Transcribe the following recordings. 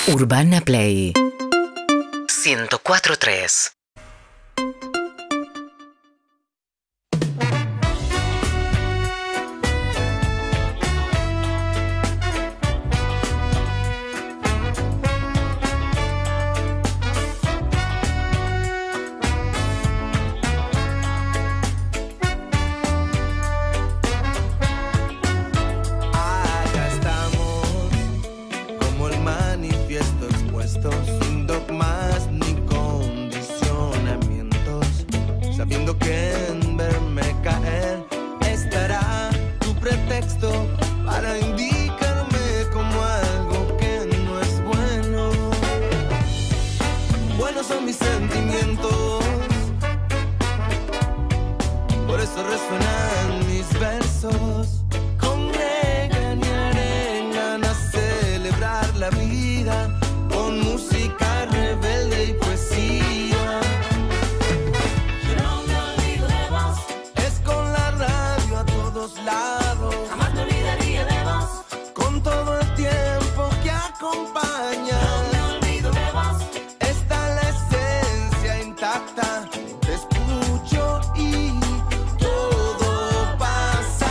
Urbana Play 104.3. Sin dogmas ni condicionamientos, sabiendo que en verme caer estará tu pretexto para indicarme como algo que no es bueno. Buenos son mis sentimientos, por eso resuenan mis versos. Congregan y arengan a celebrar la vida con música rebelde y poesía. Yo no me olvido de vos. Es con la radio a todos lados. Jamás me olvidaría de vos. Con todo el tiempo que acompaña. No me olvido de vos. Está la esencia intacta. Te escucho y todo pasa.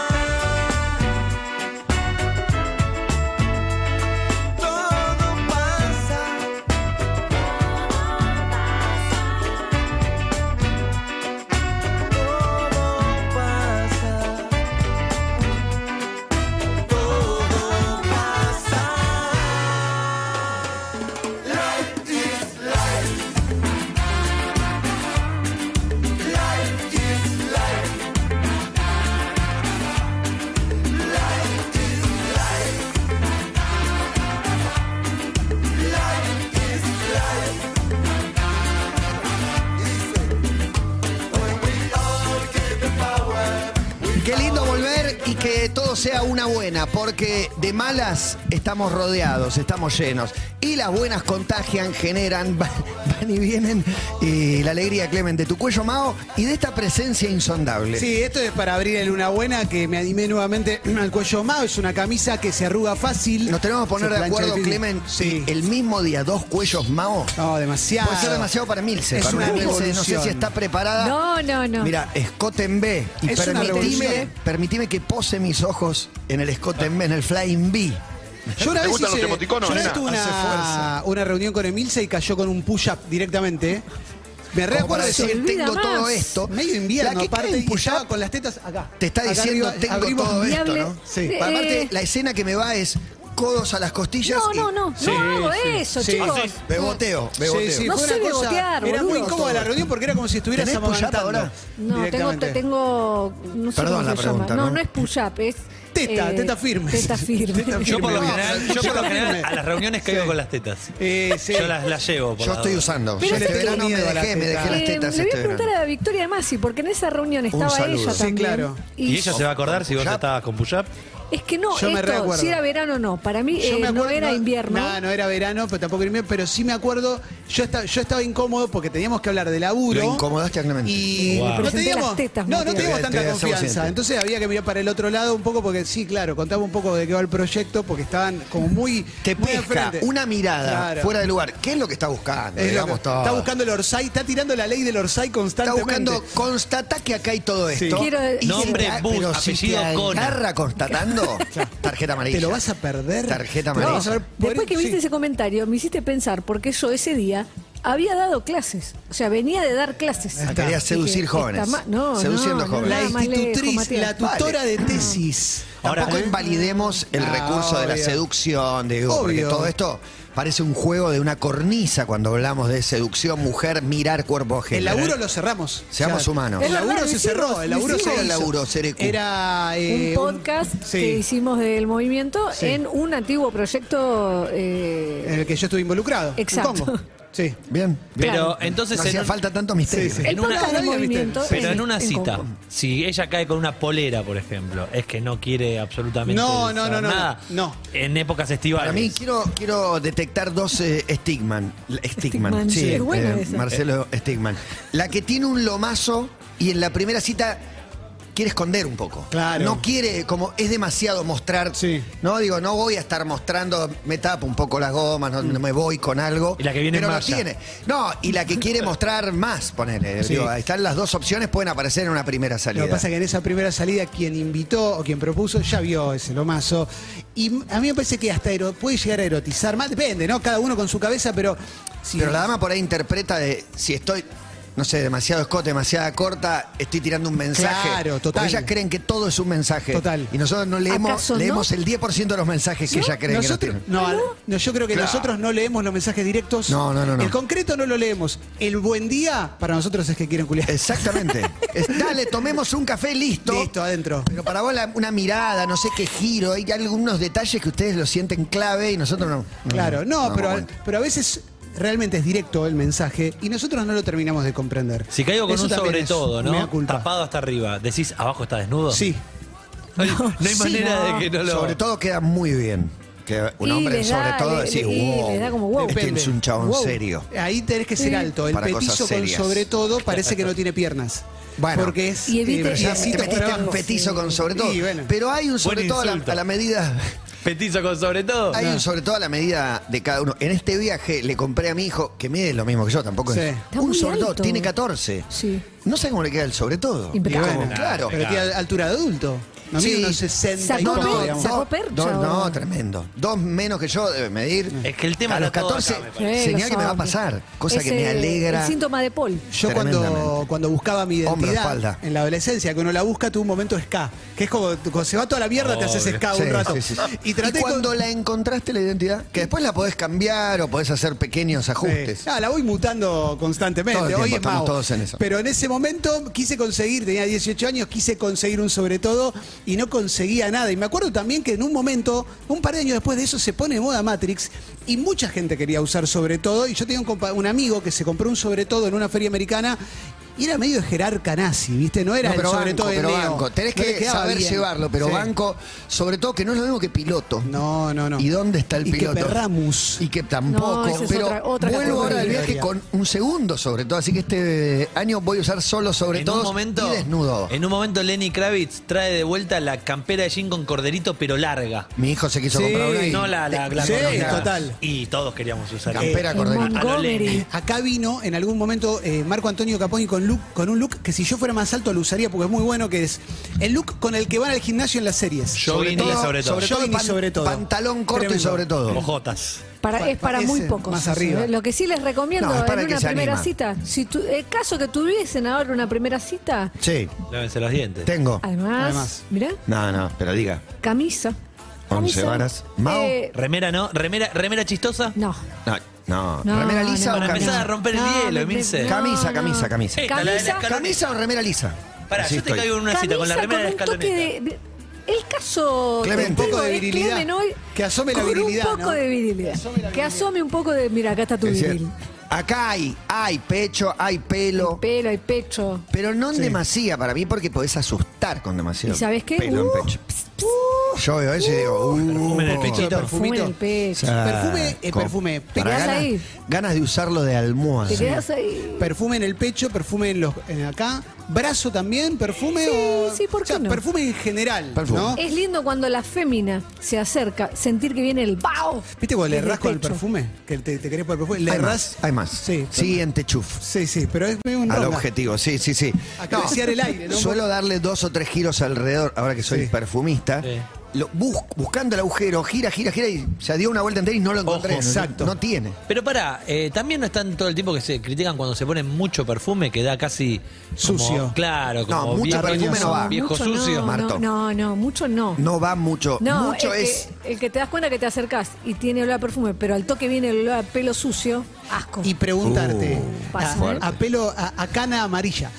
Qué lindo volver y que todo sea una buena, porque de malas estamos rodeados, estamos llenos. Y las buenas contagian, generan, van y vienen. Y la alegría, Clemen, de tu cuello, Mao, y de esta presencia insondable. Sí, esto es para abrir el Una Buena, que me animé nuevamente al cuello Mao. Es una camisa que se arruga fácil. Nos tenemos que poner Se de plancha acuerdo, difícil. Clemen, Sí. el mismo día, dos cuellos, Mao. No, demasiado. Puede ser demasiado para Milce. Es Para una Milce, no sé revolución. si está preparada. No. Mira, escote en B. Y Es una revolución. permitime que pose mis ojos en el escote en B, en el Flying B. Yo una ¿Te vez gustan los emoticonos, yo una vez nena? tuve Hace fuerza. una reunión con Emilce y cayó con un push-up directamente. Me Como recuerdo para de eso. decir, olvida tengo todo más. esto. Medio invierno, La que aparte, cae y en push-up estaba con las tetas acá. te está Acá diciendo, arriba, tengo abrimos todo esto, viable. ¿no? Sí. Aparte, la escena que me va es codos a las costillas y No hago eso, sí. chicos. beboteo. Sí, sí, No fue sé una cosa. bebotear, Era muy boludo. incómoda la reunión porque era como si estuvieras ¿Tenés push-up amamantando. ahora? No, Directamente. tengo, no sé Perdón cómo la se pregunta, llama. ¿no? No es push-up, es... Teta firme. Teta firme. Teta Yo por lo firme. general a las reuniones caigo Sí. con las tetas. Sí. Yo las llevo. Por Yo la estoy duda. usando. Pero Yo este sé que- verano me miedo a las dejé las tetas. tetas le voy a este preguntar verano. a Victoria Masi, porque en esa reunión estaba saludo. ella Sí, también. claro. ¿Y ella se va a acordar si vos Push-up. estabas con push-up? Es que no, Yo me esto, recuerdo. si era verano no. Para mí Yo me no acuerdo, era invierno. No era verano, pero tampoco era invierno. Pero sí me acuerdo, yo estaba incómodo porque teníamos que hablar de laburo. Lo incomodaste acremente. Y Wow. no Presenté teníamos, las tetas, no Matías. teníamos Te tanta voy a hacer confianza. consciente. Entonces había que mirar para el otro lado un poco porque sí, claro, contaba un poco de qué va el proyecto porque estaban como muy, Te muy al pesca frente. una mirada Claro. fuera de lugar. ¿Qué es lo que está buscando? Es lo Digamos que- todo. está buscando el Orsay, está tirando la ley del Orsay Está constantemente. buscando, constatá que acá hay todo Sí. esto. Quiero- Y Nombre, si te- bus, pero si apellido, te Cona. agarra constatando, tarjeta amarilla. Te lo vas a perder. Tarjeta Te lo amarilla. vas a ver por- Después que viste sí. ese comentario, me hiciste pensar, porque yo ese día había dado clases. O sea, venía de dar clases. Ah, querías seducir Dije, jóvenes. está no, Seduciendo no, jóvenes. La nada más lejos, institutriz, Matías. la tutora de tesis. Ahora, Tampoco invalidemos el Ah, recurso de la obvio. seducción, digo, porque Obvio. todo esto parece un juego de una cornisa cuando hablamos de seducción, mujer, mirar cuerpo ajeno. El laburo lo cerramos. Seamos humanos. El Es laburo verdad, se decimos, cerró. El laburo decimos. se ¿Qué era el hizo. laburo, Cerecu? Era Un podcast sí, que hicimos del movimiento Sí. en un antiguo proyecto. en el que yo estuve involucrado. en Exacto. Congo. Sí. Bien. pero Claro. entonces No hacía falta tanto misterio. Sí, sí. El en una- podcast del no había movimiento. Pero en una cita, Congo. si ella cae con una polera, por ejemplo, es que no quiere absolutamente No, saber nada. no. En épocas estivales. Para mí quiero detectar dos Stigman. Stigman, Sí, es buena esa. Marcelo Stigman. La que tiene un lomazo y en la primera cita quiere esconder un poco. Claro. No quiere, como es demasiado mostrar. Sí. No, digo, no voy a estar mostrando, me tapo un poco las gomas, no me voy con algo. Y la que viene pero en lo malla. tiene. No, y la que quiere mostrar más, ponele. Sí. Digo, ahí están las dos opciones, pueden aparecer en una primera salida. Lo que pasa es que en esa primera salida quien invitó o quien propuso ya vio ese lomazo. Y a mí me parece que hasta puede llegar a erotizar más. Depende, ¿no? Cada uno con su cabeza, pero... si- Pero la dama por ahí interpreta de si estoy, no sé, demasiado escote, demasiada corta, estoy tirando un mensaje. Claro, total. Porque ellas creen que todo es un mensaje. Total. Y nosotros no leemos, ¿Acaso no? leemos el 10% de los mensajes que ella cree Nosotros, que no tienen. no, yo creo que Claro. nosotros no leemos los mensajes directos. No. El concreto no lo leemos. El buen día para nosotros es que quieren culiar. Exactamente. Dale, tomemos un café, listo. Listo, adentro. Pero para vos una mirada, no sé qué giro, hay algunos detalles que ustedes lo sienten clave y nosotros no. Claro, no, pero bueno. a veces realmente es directo el mensaje y nosotros no lo terminamos de comprender. Si caigo con Eso un también sobre es todo, mea ¿no? culpa. Tapado hasta arriba. ¿Decís abajo está desnudo? Sí. No hay Sí, manera no. de que no lo. Sobre todo queda muy bien. Que un Y hombre les sobre da- todo le- decís, y wow, les da como wow. este es un chabón Wow. serio. Ahí tenés que ser alto. El Para cosas petizo con serias. sobre todo parece que no tiene piernas. Bueno. Porque es Y evite- Pero ya Sí, te por metiste abajo, en petizo sí. con sobre todo. Y bueno. Pero hay un sobre Buen todo insulto. a la medida. Petizo con sobre todo. Hay un sobre todo a la medida de cada uno. En este viaje le compré a mi hijo, que mide lo mismo que yo, tampoco Sí. es. Está Un muy sobre todo, alto. tiene 14. Sí. No sé cómo le queda el sobre todo. Impecable. Y bueno, Claro. Pero tiene altura de adulto. No mide Sí. unos 60 y Sacó poco, per- digamos. sacó percha no, ahora. tremendo. 2 menos que yo debe medir. Es que el tema a lo los todo 14, acá, me parece. Sí, señal los que me va a hombres. pasar. Cosa que Ese- me alegra. El síntoma de Paul. Yo cuando Tremendamente. buscaba mi Hombro, identidad espalda. en la adolescencia, que uno la busca, tuve un momento ska. Que es como cuando se va toda la mierda, te haces Obvio. ska Sí, un rato. sí, sí. Y traté ¿Y cuando con... la encontraste la identidad? Que después la podés cambiar o podés hacer pequeños ajustes. Ah, la voy mutando constantemente. Todo el Hoy tiempo, es estamos Mao. todos en eso. Pero en ese momento quise conseguir, tenía 18 años, quise conseguir un sobre todo y no conseguía nada. Y me acuerdo también que en un momento, un par de años después de eso, se pone de moda Matrix y mucha gente quería usar sobre todo. Y yo tenía un amigo que se compró un sobre todo en una feria americana. Y era medio de jerarca nazi, ¿viste? No era No, pero el sobre banco, todo de pero Neo. banco. Tenés No le que quedaba saber bien. llevarlo, pero Sí. banco, sobre todo que no es lo mismo que piloto. No. ¿Y dónde está el Y que piloto? Perramus. Y que tampoco. No, esa es pero otra vuelvo ahora al categoría. viaje con un segundo sobre todo, así que este año voy a usar solo sobre En todo un momento, y desnudo. En un momento Lenny Kravitz trae de vuelta la campera de jean con corderito, pero larga. Mi hijo se quiso Sí, comprar una y No la Sí, corderita. total. Y todos queríamos usar Campera En corderita. a lo Lenny. Montgomery. Acá vino en algún momento Marco Antonio Caponi con un look que si yo fuera más alto lo usaría porque es muy bueno, que es el look con el que van al gimnasio en las series. Jogging y sobre todo. Jogging y sobre todo. Pantalón corto Tremendo. y sobre todo. Mojotas. Es para Ese, muy pocos. más eso, arriba. ¿eh? Lo que sí les recomiendo No, es para en el que una se primera anima. cita, si el caso que tuviesen ahora una primera cita, Sí, Lávense los dientes. tengo. además, mirá, No, pero diga. camisa. 11 varas. Mao. Remera, ¿no? Remera chistosa. No. No, No, remera lisa no, o Para camisa. empezar a romper el hielo, Emilce. Camisa. no. Camisa. Esta, la de la Camisa. escaloneta. ¿Camisa o remera lisa? Pará, Así yo te estoy. caigo en una cita con la remera de la un toque escaloneta. el caso Clemente. testigo Un poco de es virilidad. Clemen hoy, Que asome la con virilidad, un poco ¿no? de virilidad. Que asome un poco de, mira, acá está tu Es decir, viril. acá hay pecho, hay pelo. Hay pelo, hay pecho. Pero no en demasía para mí porque podés asustar con demasiado ¿Y sabes qué? pelo en pecho. Yo veo eso y digo, Perfume en el Un poquito de pechito. Perfume en el pecho. Perfume. Te quedás ganas, ahí. ganas de usarlo de almohada. Te quedas ahí. Perfume en el pecho, perfume en acá. Brazo también, perfume Sí, o. sí, ¿por qué o sea, no? perfume en general. Perfume. ¿No? Es lindo cuando la fémina se acerca, sentir que viene el ¡bao! ¿Viste cuando le desde errás con el pecho. perfume? Que te querés por el perfume. Le Hay errás. más, hay más. Sí. Siguiente chuf. Sí, pero es medio un Al ronda. objetivo, sí. Acariciar el aire, ¿no? Suelo darle 2 o 3 giros alrededor, ahora que soy Sí. perfumista. Sí. Buscando el agujero, gira y se dio una vuelta entera y no lo encontré. Ojo, exacto. No tiene. Pero pará, también no están todo el tiempo que se critican cuando se ponen mucho perfume, que da casi como- Sucio. claro, como No, mucho viejo, perfume no va. viejo Mucho sucio. Marto. No, mucho no. No va mucho. No, mucho es. el que te das cuenta que te acercás y tiene olor a perfume, pero al toque viene el olor a pelo sucio, asco. Y preguntarte Pasa, ¿eh? a pelo, a cana amarilla.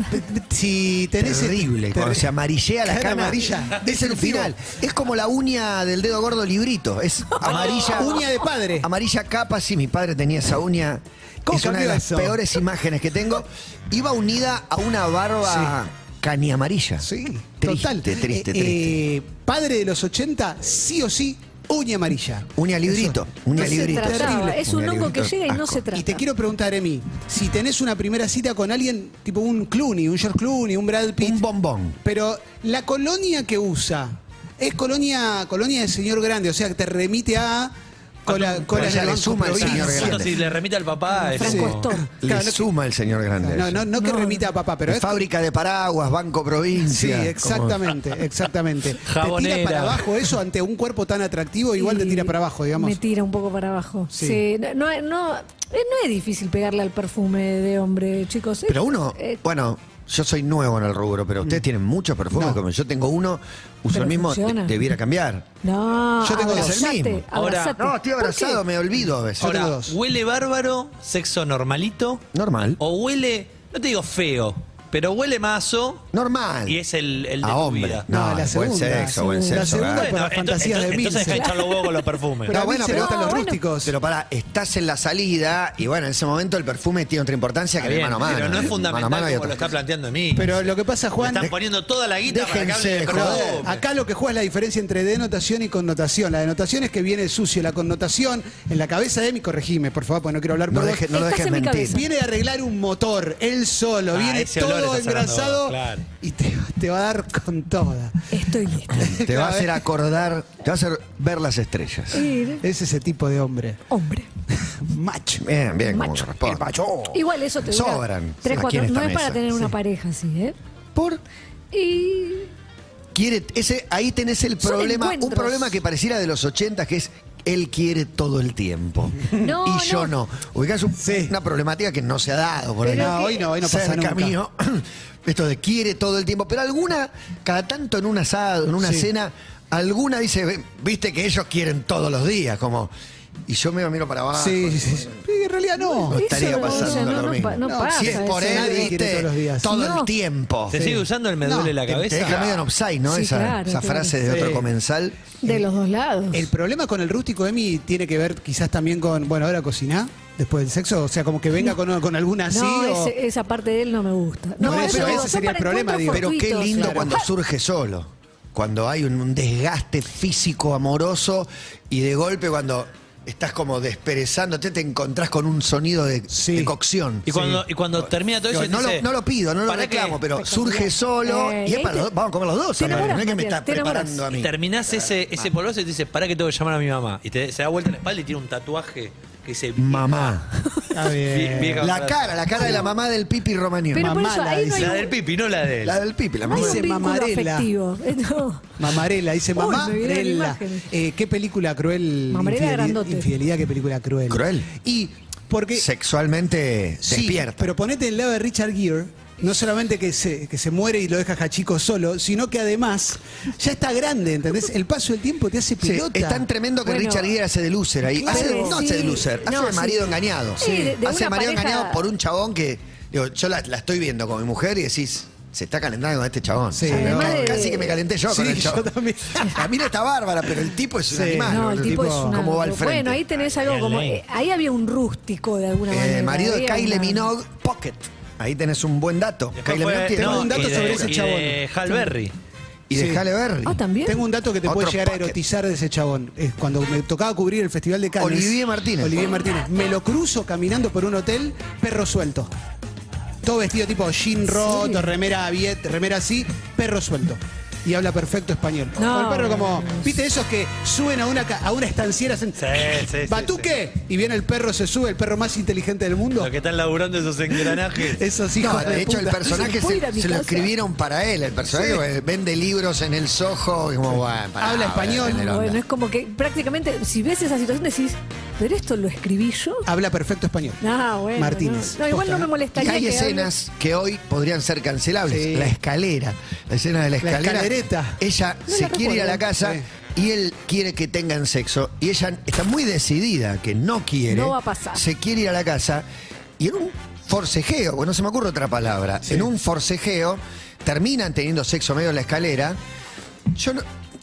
Si tenés. Terrible, cuando se amarillea la Cana cana amarilla. es el final. Es como la uña del dedo gordo librito. Es amarilla. Uña de padre. Amarilla capa, sí, mi padre tenía esa uña. ¿Cómo Es una de cambió las eso? peores imágenes que tengo. Iba unida a una barba cani amarilla. Sí, Triste, total. triste. Padre de los 80, sí o sí, Uña amarilla. Uña librito. Uña No se librito. trataba. Terrible. Es un Uña hongo que librito, llega y no asco. se trata. Y te quiero preguntar, Emi, si tenés una primera cita con alguien, tipo un Clooney, un George Clooney, un Brad Pitt. Un bombón. Pero la colonia que usa es colonia de señor grande, o sea, que te remite a cola Pero ya del le Banco suma el Provincia. señor Justo grande. si le remite al papá, es Franco como- Store. Le Claro, no- suma el señor grande. No que remita a papá, pero es Fábrica de paraguas, Banco Sí, Provincia. exactamente. Te Jabonera. tira para abajo eso ante un cuerpo tan atractivo, igual te Y tira para abajo, digamos. Me tira un poco para abajo. Sí. Sí. No es difícil pegarle al perfume de hombre, chicos. Pero uno, bueno, yo soy nuevo en el rubro, pero ustedes tienen muchos perfumes. No. Como yo tengo uno, uso Pero el mismo, funciona. debiera cambiar. No, Yo tengo dos. abrazate, Es el mismo. Ahora- abrazate. No, estoy ¿Por qué? abrazado, me olvido a veces. Yo tengo Ahora, dos. ¿huele bárbaro, sexo normalito? Normal. ¿O huele, no te digo feo, pero huele mazo Normal. y es el de a tu hombre. vida? No, No, la buen segunda, sexo, buen la sexo. segunda claro. es para fantasías de entonces Milce. hay que echar los huevos con los perfumes. Pero a No, mí bueno, se pero- me gustan los bueno. rústicos. Pero para, estás en la salida y bueno, en ese momento el perfume tiene otra importancia que Está el bien, mano a mano. pero no es Mano a fundamental mano hay como otra lo está cosa. planteando de mí. Pero lo que pasa, Le Juan, están poniendo toda la guita para que Déjense hable de de joder. perfume. acá lo que juega es la diferencia entre denotación y connotación. La denotación es que viene sucio. La connotación, en la cabeza de Emi, corregime, por favor, porque no quiero hablar No, por vos. no lo Estás dejes en mi mentir. cabeza. Viene a arreglar un motor, él solo, Ah, viene ese olor todo está sonando, engrasado claro. y te va a dar con toda. Estoy lista. Te va a hacer acordar, te va a hacer ver las estrellas. Sí, Es ese tipo de hombre. hombre. Macho. Bien, bien, como Macho. corresponde. Igual eso te dura Sobran 3, aquí 4, en esta no es para mesa. tener una pareja así, ¿eh? Por Y ahí tenés el Son problema, un encuentros. problema que pareciera de los 80, que es él quiere todo el tiempo. No, y yo no. no. Ubicás Sí. una problemática que no se ha dado por ahí. Pero No, que- hoy no pasa Cerca nunca. mío. Esto de quiere todo el tiempo. Pero alguna, cada tanto en un asado, en una Sí. cena, alguna dice, viste que ellos quieren todos los días, como. Y yo me miro para abajo. Sí, sí, sí. En realidad no. No estaría Eso no, pasando o sea, lo no mismo. pa- no No, pasa Si es por eso. él, Nadie quiere viste, todos los días. todo No. el tiempo. ¿Se sigue usando el me No, duele la Te cabeza? deja medio en offside, ¿no? Sí, esa claro, esa claro. frase de Sí. otro comensal. De los dos lados. El problema con el rústico, Emi, tiene que ver quizás también con, bueno, ahora cocinar después del sexo, o sea, como que venga con alguna así. No, o- esa parte de él no me gusta. No, eso pero digo, ese son sería el para problema, encuentros digo. Pero qué fortuitos. lindo Claro. cuando surge solo. Cuando hay un desgaste físico amoroso y de golpe cuando estás como desperezándote, te encontrás con un sonido de, Sí. de cocción. Y cuando termina todo eso, No, dice, no lo pido, no lo ¿para qué? reclamo, pero Espectacular. surge solo y es ahí para te- los dos. Vamos a comer los dos. te aparte, enamorás, no es que me Matías, estás te enamorás. preparando a mí. terminás ese polvoso y te dice, ¿para qué tengo que llamar a mi mamá? Y se da vuelta en la espalda y tiene un tatuaje que dice Mamá. Está bien. Vieja La frase. cara de la mamá del Pipi Romagnoli. Pero por Mamá eso la ahí no dice. hay, La del pipi, no la de él. La del Pipi, la no hay mamá. un Dice vínculo Mamarela. afectivo. No. Mamarela, dice Uy, me vienen Mamarela. imágenes. Qué película cruel. Mamarela grandote. Infidelidad, qué película cruel. Cruel. Y porque. Sexualmente Sí, despierta. pero ponete el lado de Richard Gere. No solamente que se muere y lo deja Hachiko solo, sino que además ya está grande, ¿entendés? El paso del tiempo te hace Sí, pelota. es tan tremendo que Bueno, Richard Gere hace de loser ahí. claro, No sí. hace de loser, hace No, de sí. marido engañado. Sí, de hace una de marido pareja- engañado por un chabón que. Digo, yo la estoy viendo con mi mujer y decís, se está calentando con este chabón. Sí, Además de- Casi que me calenté yo con Sí, el chabón. yo también. La mina está bárbara, pero el tipo es un Sí. animal. No, el boludo. tipo es una. ¿Cómo va al frente? Bueno, ahí tenés algo como. Ahí había un rústico de alguna manera. Marido de había Kylie una- Minogue, Pocket. Ahí tenés un buen dato. Después Kylie fue- Minogue tiene Tengo un dato y de- sobre ese y chabón. de Hal Berry. Y de Sí. Halle Berry. Ah, también. Tengo un dato que te Otro puede llegar a Pocket. erotizar de ese chabón. Es cuando me tocaba cubrir el Festival de Cannes. Olivier Martínez. Olivier Martínez. Me lo cruzo caminando por un hotel, perro suelto. Todo vestido tipo jean roto, remera remera así, perro suelto. Y habla perfecto español. No. Con el perro como, ¿viste esos que suben a una estanciera? Hacen, Sí. ¿Batuque? Y viene el perro, se sube, el perro más inteligente del mundo. Los que están laburando esos engranajes. Esos No, hijos de hecho el puta. personaje ¿Puedo ir a mi se lo casa? escribieron para él. El personaje Sí. vende libros en el Soho y como, bueno, pará, Habla voy a español. tener onda. Bueno, es como que prácticamente, si ves esa situación, decís, ¿pero esto lo escribí yo? Habla perfecto español. Ah, bueno. Martínez. No, igual no me Y molestaría. hay que hable- escenas que hoy podrían ser cancelables. Sí. La escalera, la escena de la La escalera. escalereta. Ella No se la quiere ir a la recuerdo. casa y él quiere que tengan sexo. Y ella está muy decidida que no quiere. No va a pasar. Se quiere ir a la casa y en un forcejeo, bueno, no se me ocurre otra palabra, en un forcejeo terminan teniendo sexo medio en la escalera. Yo no-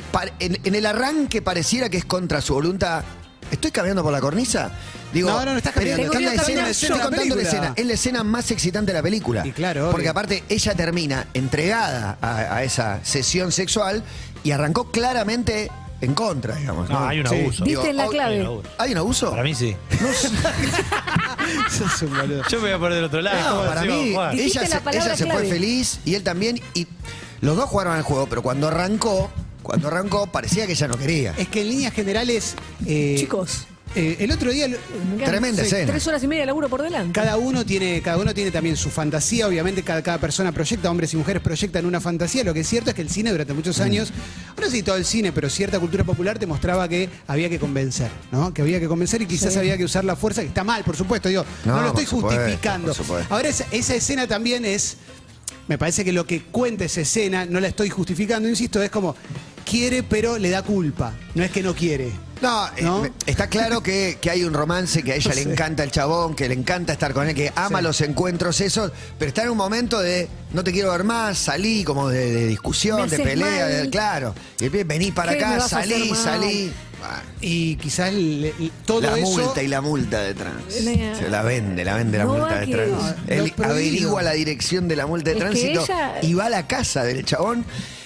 en el arranque pareciera que es contra su voluntad. ¿Estoy caminando por la cornisa? Digo, No estás pero caminando. está en la Tengo que escena, caminar estoy yo. contando la película. escena. Es la escena más excitante de la película. Y claro, obvio. Porque aparte ella termina entregada a esa sesión sexual y arrancó claramente en contra, digamos. No, hay un Sí. abuso. Diste en la clave. Hay un abuso. ¿Hay un abuso? Para mí sí. Sos un boludo. Yo me voy a poner del otro lado. No, para Sí, mí, Juan. Dijiste ella, la se, palabra ella se fue clave. feliz y él también. Y los dos jugaron al juego, pero cuando arrancó parecía que ella no quería. Es que en líneas generales. Chicos, El otro día. me quedan Tremenda escena. 3 horas y media de laburo por delante. Cada uno tiene también su fantasía, obviamente cada persona proyecta, hombres y mujeres proyectan una fantasía. Lo que es cierto es que el cine durante muchos años, no sé si todo el cine, pero cierta cultura popular te mostraba que había que convencer, ¿no? Que había que convencer y quizás Sí. había que usar la fuerza, que está mal, por supuesto, digo, no No, lo estoy por supuesto, justificando. por supuesto. Ahora esa escena también es, me parece que lo que cuenta esa escena, no la estoy justificando, insisto, es como quiere pero le da culpa, no es que no quiere. No, ¿No? Está claro que hay un romance, que a ella le encanta el chabón, que le encanta estar con él, que ama Sí. los encuentros esos, pero está en un momento de no te quiero ver más, salí como de discusión, Me de haces pelea, mal. claro. Y después vení para ¿Qué me acá, vas a hacer salí, mal? salí. Ah, Y quizás todo la eso... multa y la multa de trans. Lea. Se la vende la No multa va de que- trans. No, Él lo prohibido. averigua la dirección de la multa de Es que tránsito ella- y va a la casa del chabón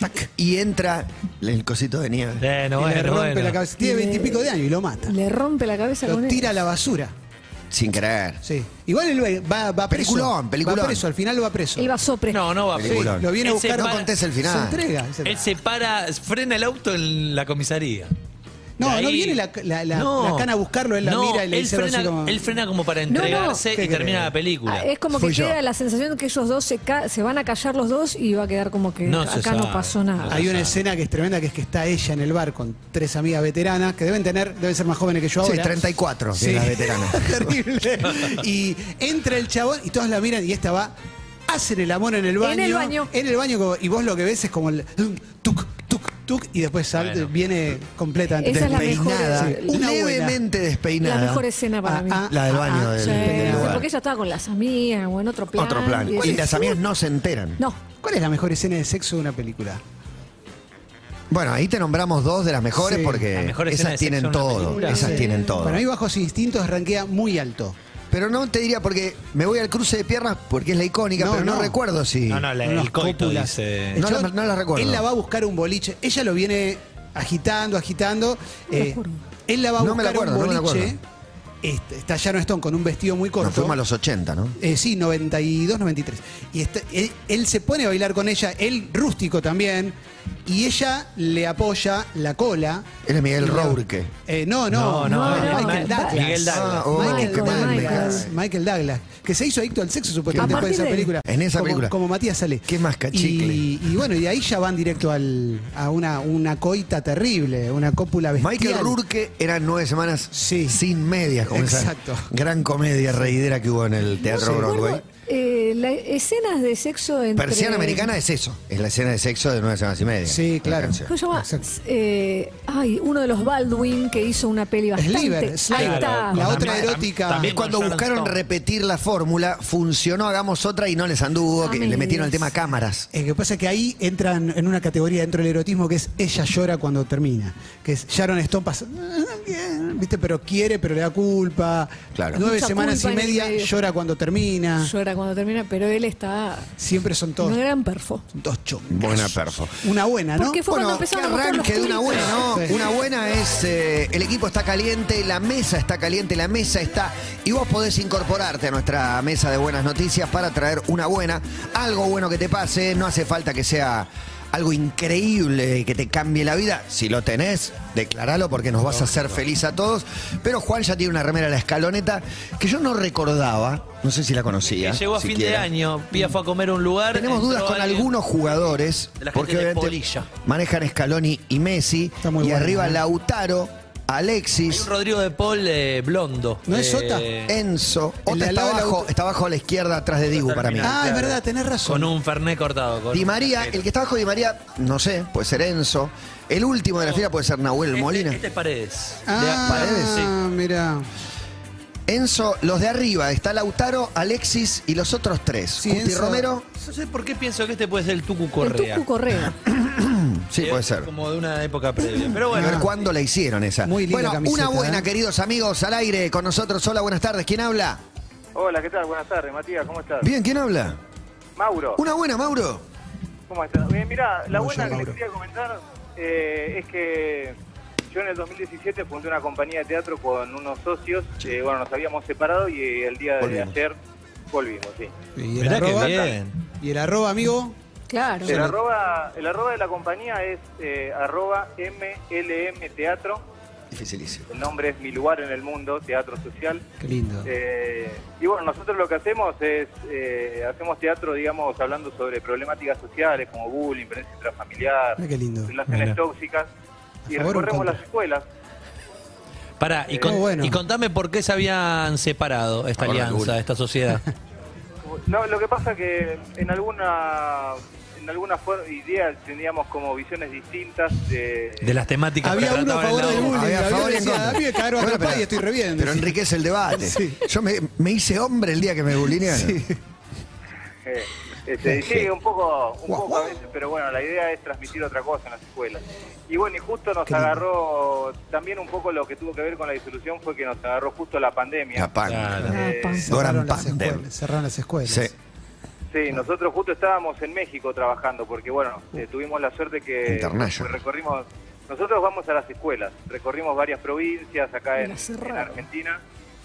y entra el cosito de nieve. Bueno, y le bueno, rompe bueno. la cabeza. Tiene 20 y pico de años y lo mata. Le rompe la cabeza Lo con tira a él. la basura. Sin querer. Sí. Igual él va preso. Peliculón. Va preso, al final va preso. Él va sopre. No va. Sí, Peliculón. lo viene a Él se buscar. No contés el final. Se entrega. Él se para, frena el auto en la comisaría. No, De no ahí- viene la cana a buscarlo, él la No, mira y le él dice algo frena, así como... él frena como para No, no. entregarse ¿Qué y termina querés? la película. Es como Fui que yo. queda la sensación de que ellos dos se van a callar los dos y va a quedar como que No se acá no sabe. pasó nada. Hay una sabe. escena que es tremenda, que es que está ella en el bar con 3 amigas veteranas, que deben ser más jóvenes que yo Sí, ahora. 34 de Sí. la veterana. Terrible. Y entra el chabón y todas la miran y esta va, hacen el amor en el baño. En el baño. En el baño, y vos lo que ves es como el tuc, tuc, tuc, y después Bueno. viene completamente. Esa es la Despeinada, mejor- Sí, una levemente despeinada. La mejor escena para mí. La del baño del- Sí, del lugar. porque ella estaba con las amigas o en otro plan. Otro plan. y Y las amigas no se enteran. No, ¿Cuál es la mejor escena de sexo de una película? Bueno, ahí te nombramos dos de las mejores Sí. La porque mejor escena esas de tienen sexo en una todo. película. Esas Sí. tienen todo. Para mí, Bajos Instintos rankea muy alto. Pero no te diría porque me voy al cruce de piernas porque es la icónica, No, pero no no. recuerdo si. No, el Unas coito cópulas. dice. No la- chabón, no la recuerdo. Él la va a buscar a un boliche. Ella lo viene agitando. me acuerdo. Él la va a No me la buscar a un acuerdo, no me la boliche. Está Sharon Stone con un vestido muy corto. Nos fuimos a los 80, ¿no? Sí, 92, 93. Y él se pone a bailar con ella, él rústico también, y ella le apoya la cola. Él es Miguel Y la- Rourke. No, No, Michael Douglas. Miguel Douglas. Ah, oh, Michael, qué mal me Michael. cae. Michael Douglas, que se hizo adicto al sexo supuestamente A después de esa partir de- película. En esa película. Como Matías Salé. Qué más cachicle. Y bueno, y de ahí ya van directo a una coita terrible, una cópula bestial. Michael Rourke eran 9 semanas Sí. sin medias, como Exacto. esa gran comedia reidera que hubo en el Teatro no Broadway. recuerdo, escenas de sexo entre... Persiana Americana es eso, es la escena de sexo de 9 semanas y media. Sí, La claro. canción. ¿Cómo se llama? Exacto. Uno de los Baldwin que hizo una peli bastante... Sliver, Ahí está. Claro, La con otra Am- erótica. también Es cuando con Sharon buscaron Stone. repetir la fórmula, funcionó, hagamos otra y no les anduvo, que me le metieron el digas. tema cámaras. Lo que pasa es que ahí entran en una categoría dentro del erotismo que es ella llora cuando termina. Que es Sharon Stone pasa, ¿viste? Pero quiere, pero le da culpa. Claro. 9 Mucha semanas y culpa en el media medio. llora cuando termina. Llora cuando termina, pero él está... Siempre son todos, Un gran perfo. son todos chongos. Buena perfo. Una buena, ¿no? Porque fue Bueno, cuando que empezaron a mostrar los arranque de una tweets. buena, ¿no? Sí. Una buena es, el equipo está caliente, la mesa está caliente, la mesa está... Y vos podés incorporarte a nuestra mesa de buenas noticias para traer una buena, algo bueno que te pase, no hace falta que sea algo increíble que te cambie la vida. Si lo tenés, declaralo porque nos vas a hacer feliz a todos. Pero Juan ya tiene una remera a la escaloneta que yo no recordaba, no sé si la conocía. Que llegó a fin de siquiera. año, Pía fue a comer a un lugar. Tenemos dudas entró con alguien- algunos jugadores, de la gente porque de obviamente Polilla. manejan Scaloni y Messi, Está muy y bueno, arriba ¿eh? Lautaro, Hay Alexis, un Rodrigo de Paul blondo. ¿No es Sota? Enzo. El de Ota al lado de está abajo a la izquierda, atrás de Dibu para mí. Termina. Ah, es Claro. verdad, tenés razón. Con un Fernet cortado. Con Di María, el que está abajo de Di María, no sé, puede ser Enzo. El último de la fila puede ser Nahuel Molina. Este es Paredes. Paredes, sí. Mira. Enzo, los de arriba, está Lautaro, Alexis y los otros tres. Sí, Cuti Enzo. Romero, No sé por qué pienso que este puede ser el Tucu El Correa. Tucu Correa. sí, puede ser. Como de una época previa. Pero A bueno. ver cuándo la hicieron esa. Muy linda bueno, camiseta, una buena, ¿eh? queridos amigos, al aire con nosotros. Hola, buenas tardes. ¿Quién habla? Hola, ¿qué tal? Buenas tardes, Matías, ¿cómo estás? Bien, ¿quién habla? Mauro, Una buena, Mauro. ¿cómo estás? Mirá, la No, buena yo, que les Mauro. quería comentar es que yo en el 2017 fundé una compañía de teatro con unos socios. Bueno, nos habíamos separado y el día de Volvimos. ayer volvimos, sí. Y el Mirá que arroba, bien. y el arroba, amigo. Claro. El arroba de la compañía es arroba MLM Teatro. Dificilísimo. El nombre es Mi Lugar en el Mundo, Teatro Social. Qué lindo. Y bueno, nosotros lo que hacemos es, hacemos teatro, digamos, hablando sobre problemáticas sociales como bullying, violencia intrafamiliar, Mirá qué lindo. relaciones Mirá. tóxicas. Y ¿A favor o en recorremos contra? las escuelas. Pará, bueno. y contame por qué se habían separado esta Ahora alianza, Google. esta sociedad. No, lo que pasa es que en alguna idea teníamos como visiones distintas De las temáticas Había que uno a trataban en favor la del obra. bullying. Había a Había favor y uno en que decía, contra. a mí me cagaron a Bueno, trompadas y estoy re bien. Pero enriquece el debate. Sí. Yo me hice hombre el día que me bulinearon. sí, un poco Guau. a veces, pero bueno, la idea es transmitir otra cosa en las escuelas. Y bueno, y justo nos Qué lindo. agarró, también un poco lo que tuvo que ver con la disolución fue que nos agarró justo la pandemia. La pan. Claro. Cerraron las Pandem. escuelas. Cerraron las escuelas. Sí. Sí, nosotros justo estábamos en México trabajando, porque bueno, tuvimos la suerte que International. recorrimos, nosotros vamos a las escuelas, recorrimos varias provincias acá Y en la cerraron. Argentina,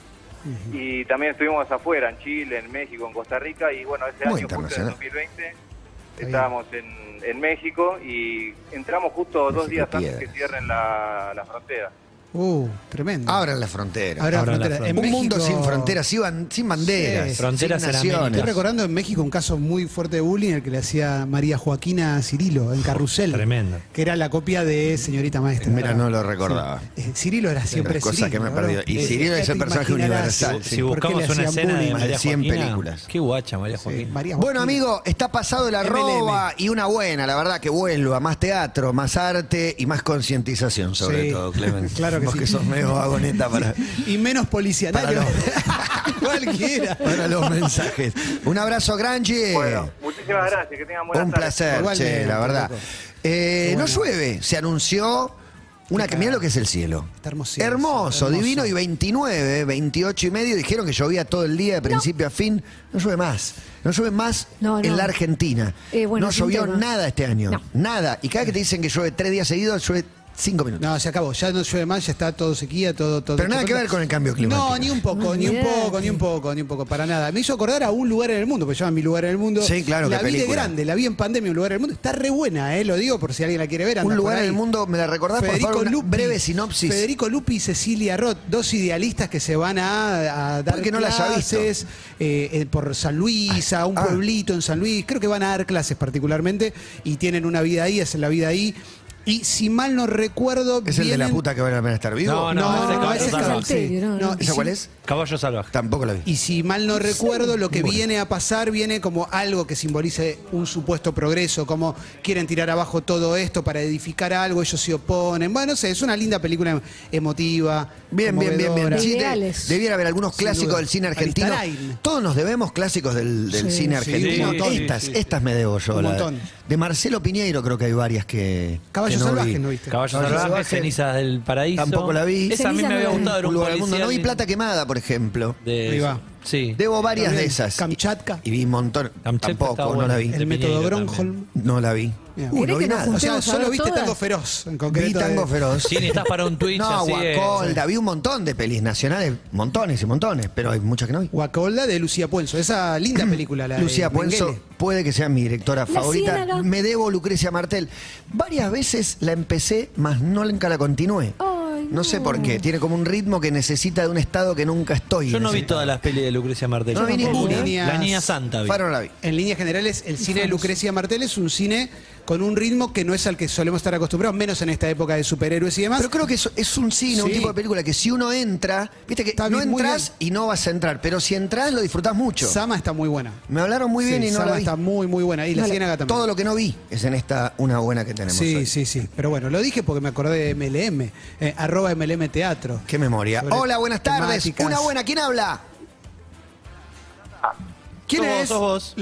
y también estuvimos afuera, en Chile, en México, en Costa Rica, y bueno, ese Muy año justo en el internacional. 2020 bien. estábamos en México y entramos justo 2 días antes piedra. que cierren la frontera. Tremendo. Abran la frontera. Ahora, Abran la frontera. En Un mundo México- sin fronteras, sin banderas, Sí. Fronteras sin en naciones. América. Estoy recordando en México un caso muy fuerte de bullying, el que le hacía María Joaquina a Cirilo en Carrusel. Tremendo. Que era la copia de Señorita Maestra. Mira, no lo recordaba. Cirilo era siempre Las cosas Cirilo. que me he ¿no? perdido. Y Cirilo es el te personaje imaginarás universal. Si por qué le buscamos una hacían escena de bullying. Más de María 100 Joaquina, películas. qué guacha María Sí, Joaquina. María Bueno, Joaquina. amigo, está pasado el arroba y una buena, la verdad que vuelvo a más teatro, más arte y más concientización sobre Sí, todo, Clemen. claro que Vos sí. que sos medio vagoneta para, Y menos policía. Para Nada que- Cualquiera. para los mensajes. Un abrazo, Granchi. Bueno, muchísimas gracias, que tengan buenas Un tardes. placer, Igualmente, che, la verdad. loco. No bueno. llueve, se anunció una que mira lo que es el cielo. Está hermosísimo, Hermoso, hermoso. divino y 29, 28 y medio. Dijeron que llovía todo el día de principio a fin. No llueve más. No llueve más No, en no. la Argentina. Bueno, no es un llovió tema. nada este año. No. Nada. Y cada que te dicen que llueve 3 días seguidos, llueve 5 minutos. No, se acabó. Ya no llueve más, ya está todo sequía, todo. Pero nada que ver con el cambio climático. No, ni un poco, Muy ni un bien. poco, ni un poco, para nada. Me hizo acordar a Un Lugar en el Mundo, porque se llama Mi Lugar en el Mundo. Sí, claro, La qué vi de película. grande, la vi en pandemia, Un Lugar en el Mundo. Está re buena, lo digo por si alguien la quiere ver. anda Un por lugar en ahí. el mundo, ¿me la recordás, por favor? Una breve sinopsis. Federico Lupi y Cecilia Roth, dos idealistas que se van a dar Porque no las haya visto. clases por San Luis, a un Ah. pueblito en San Luis. Creo que van a dar clases particularmente y tienen una vida ahí, hacen la vida ahí. Y si mal no recuerdo. ¿Es el de la vienen- puta que vale la pena estar vivo? No, No, ese no, Caballo ese es Salvaje. Salterio, no. y ¿Esa si- cuál es? Caballo salvaje. Tampoco la vi. Y si mal no recuerdo, lo que viene a pasar viene como algo que simbolice un supuesto progreso, como quieren tirar abajo todo esto para edificar algo, ellos se oponen. Bueno, no sé, es una linda película emotiva. Bien, bien, bien, bien. conmovedora. Sí, Ideales. debiera haber algunos Sin clásicos duda. del cine argentino. Aristarain. Todos nos debemos clásicos del Sí. cine Sí, argentino. un montón. Estas me debo yo. Un la- montón. De Marcelo Piñeiro creo que hay varias que. Caballo que no Salvaje, vi. ¿no viste? Caballo Caballo salvaje, Salvaje. Cenizas del Paraíso. Tampoco la vi. Esa a mí me Cenizas había no la vi. gustado, era un Un lugar del mundo. policial No vi Plata Quemada, por ejemplo. de- Ahí va. Sí. Debo varias También de esas. Kamchatka. Y vi un montón. Kamchatka estaba Tampoco, no buena. la vi. El de método Piñeiro Gronholm. No la vi. Bien. No ¿Querés vi que nos nada. O sea, Vamos a solo ver viste todas. Tango Feroz, en Vi concreto. Tango Feroz. Sí, necesitas para un Twitch No, así. Guacolda. Vi un montón de pelis nacionales. Montones y montones. Pero hay muchas que no vi. Guacolda de Lucía Puenzo. Esa linda película, la de Lucía Puenzo Mengele. puede que sea mi directora favorita. Ciénaga. Me debo Lucrecia Martel. Varias veces la empecé, mas nunca la continué. Ay, No sé por qué. Tiene como un ritmo que necesita de un estado que nunca estoy. Yo no vi necesitado. todas las pelis de Lucrecia Martel. No vi ninguna. La Niña Santa vi. Faro no la vi. En líneas generales, el cine de Lucrecia Martel es un cine con un ritmo que no es al que solemos estar acostumbrados, menos en esta época de superhéroes y demás. Pero creo que es un cine, un Sí. tipo de película que si uno entra, viste que Está no bien, muy entras y no vas a entrar, pero si entras lo disfrutás mucho. Sama está muy buena. Me hablaron muy bien Sí, y no Sama la vi. está muy, muy buena. Y La Ciénaga también. Todo lo que no vi es en esta una buena que tenemos Sí, hoy. sí, sí. Pero bueno, lo dije porque me acordé de MLM, arroba MLM Teatro. Qué memoria. Sobre Hola, buenas tardes. temáticas. Una buena, ¿quién habla? ¿Quién Sos vos, es? sos vos.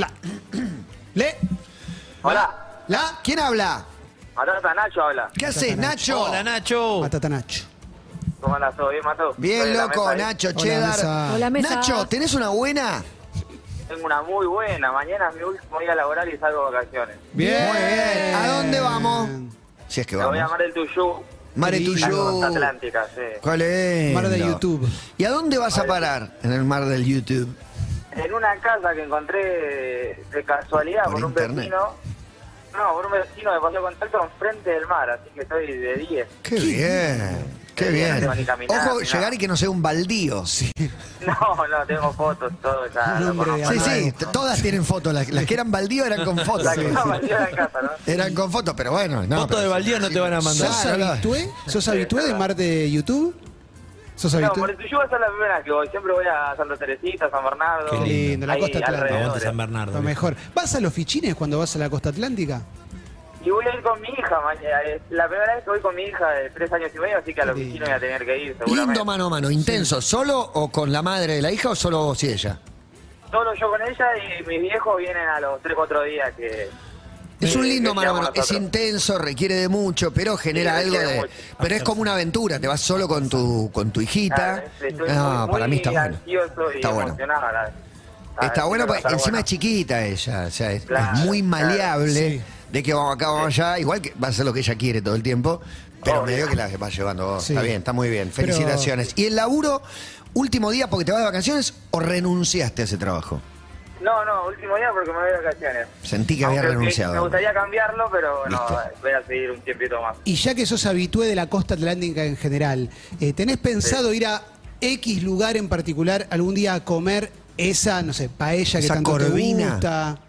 Hola, ¿Quién habla? Matata Nacho habla. ¿Qué haces, Nacho? Hola, Nacho. Matata Nacho. ¿Cómo andas? ¿Todo bien, Mato? Bien, Estoy en la loco, mesa ahí. Nacho, Hola, Cheddar. mesa. Hola, mesa. Nacho, ¿tenés una buena? Tengo una muy buena. Mañana es mi último día laboral y salgo de vacaciones. Muy bien. ¿A dónde vamos? Si es que Me voy a vamos. Mar del Tuyú. Mar de Qué Tuyú. La costa atlántica, sí. ¿Cuál es? Mar de YouTube. ¿Y a dónde vas a parar en el mar del YouTube? En una casa que encontré de casualidad Por por un internet. vecino. No, por un vecino me pasó contacto enfrente del mar, así que estoy de 10. Qué bien. Qué No bien. tengo ni caminar, Ojo, ni llegar nada. y que no sea un baldío. Sí, No, tengo fotos, todo ya. Un lo hombre de conozco. sí, todas tienen fotos. Las que eran baldíos eran con fotos. La que estaba en casa, ¿no? Eran con fotos, pero bueno. No, Fotos pero- de baldío no te van a mandar. ¿Sos Claro, habitué? ¿Sos Sí, habitué de verdad. Mar de YouTube? ¿Sos No, habitué? por eso yo esa es la primera vez que voy. Siempre voy a Santa Teresita, San Bernardo. Qué lindo, la ahí costa atlántica. alrededor. Aguante San Bernardo. Lo mejor. ¿Vas a los fichines cuando vas a la costa atlántica? Y voy a ir con mi hija mañana. Es la primera vez que voy con mi hija de 3 años y medio, así que a la Qué oficina voy a tener que ir seguramente. Lindo mano a mano, intenso. ¿Solo o con la madre de la hija o solo vos y ella? Solo yo con ella y mis viejos vienen a los 3-4 días que... Es un lindo que mano a mano, llegamos es nosotros. intenso, requiere de mucho, pero genera Sí, algo requiere de... mucho. Pero es como una aventura, te vas solo con tu hijita. Claro, estoy No, muy, para mí está muy bueno. ansioso y Está bueno. emocionado. ¿verdad? Está bueno, Así que va a porque estar encima bueno. es chiquita ella, o sea, es Claro, muy claro. maleable, Sí. de que vamos acá, vamos allá, igual que va a hacer lo que ella quiere todo el tiempo, pero Obvio. medio que la va llevando vos. Sí. Está bien, está muy bien, Pero- felicitaciones. ¿Y el laburo, último día porque te vas de vacaciones o renunciaste a ese trabajo? No, último día porque me voy de vacaciones. Sentí que había Aunque renunciado. Me gustaría cambiarlo, pero no, ¿Viste? voy a seguir un tiempito más. Y ya que sos habitué de la costa atlántica en general, ¿tenés pensado ir a X lugar en particular algún día a comer esa, no sé, paella que Esa tanto corvina. te gusta?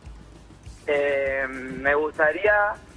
Me gustaría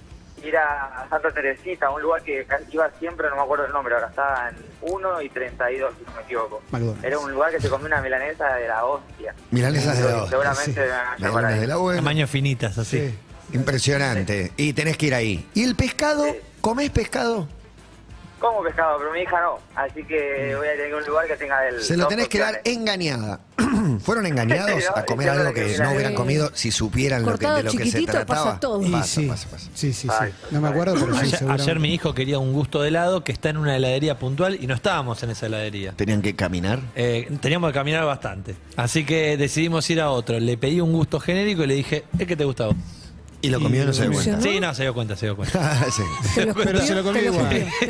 ir a Santa Teresita, un lugar que iba siempre, no me acuerdo el nombre, ahora está en 1 y 32, si no me equivoco. McDonald's. Era un lugar que se comía una milanesa de la hostia. Milanesas de Creo que dos. seguramente me van a llamar Milanesas ahí. de la buena. Tamaños finitas, así. Sí. Impresionante. Y tenés que ir ahí. ¿Y el pescado? Sí. ¿Comés pescado? Como pescado, pero mi hija no. Así que voy a tener un lugar que tenga el. Se lo dos tenés que dar opciones. engañada. ¿Fueron engañados a comer algo que no hubieran comido si supieran Cortado de lo que se chiquitito, trataba? pasa todo. Y Pasa, sí. pasa, pasa. Sí. Ay, No me acuerdo, pero sí, Ayer, seguramente. ayer mi hijo quería un gusto de helado que está en una heladería puntual y no estábamos en esa heladería. Tenían que caminar. Teníamos que caminar bastante. Así que decidimos ir a otro. Le pedí un gusto genérico y le dije, ¿es que te gusta a vos? Y lo comió y no se dio funcionó. cuenta. Sí, no, se dio cuenta, se dio cuenta. Sí. Te lo Pero se lo comió igual.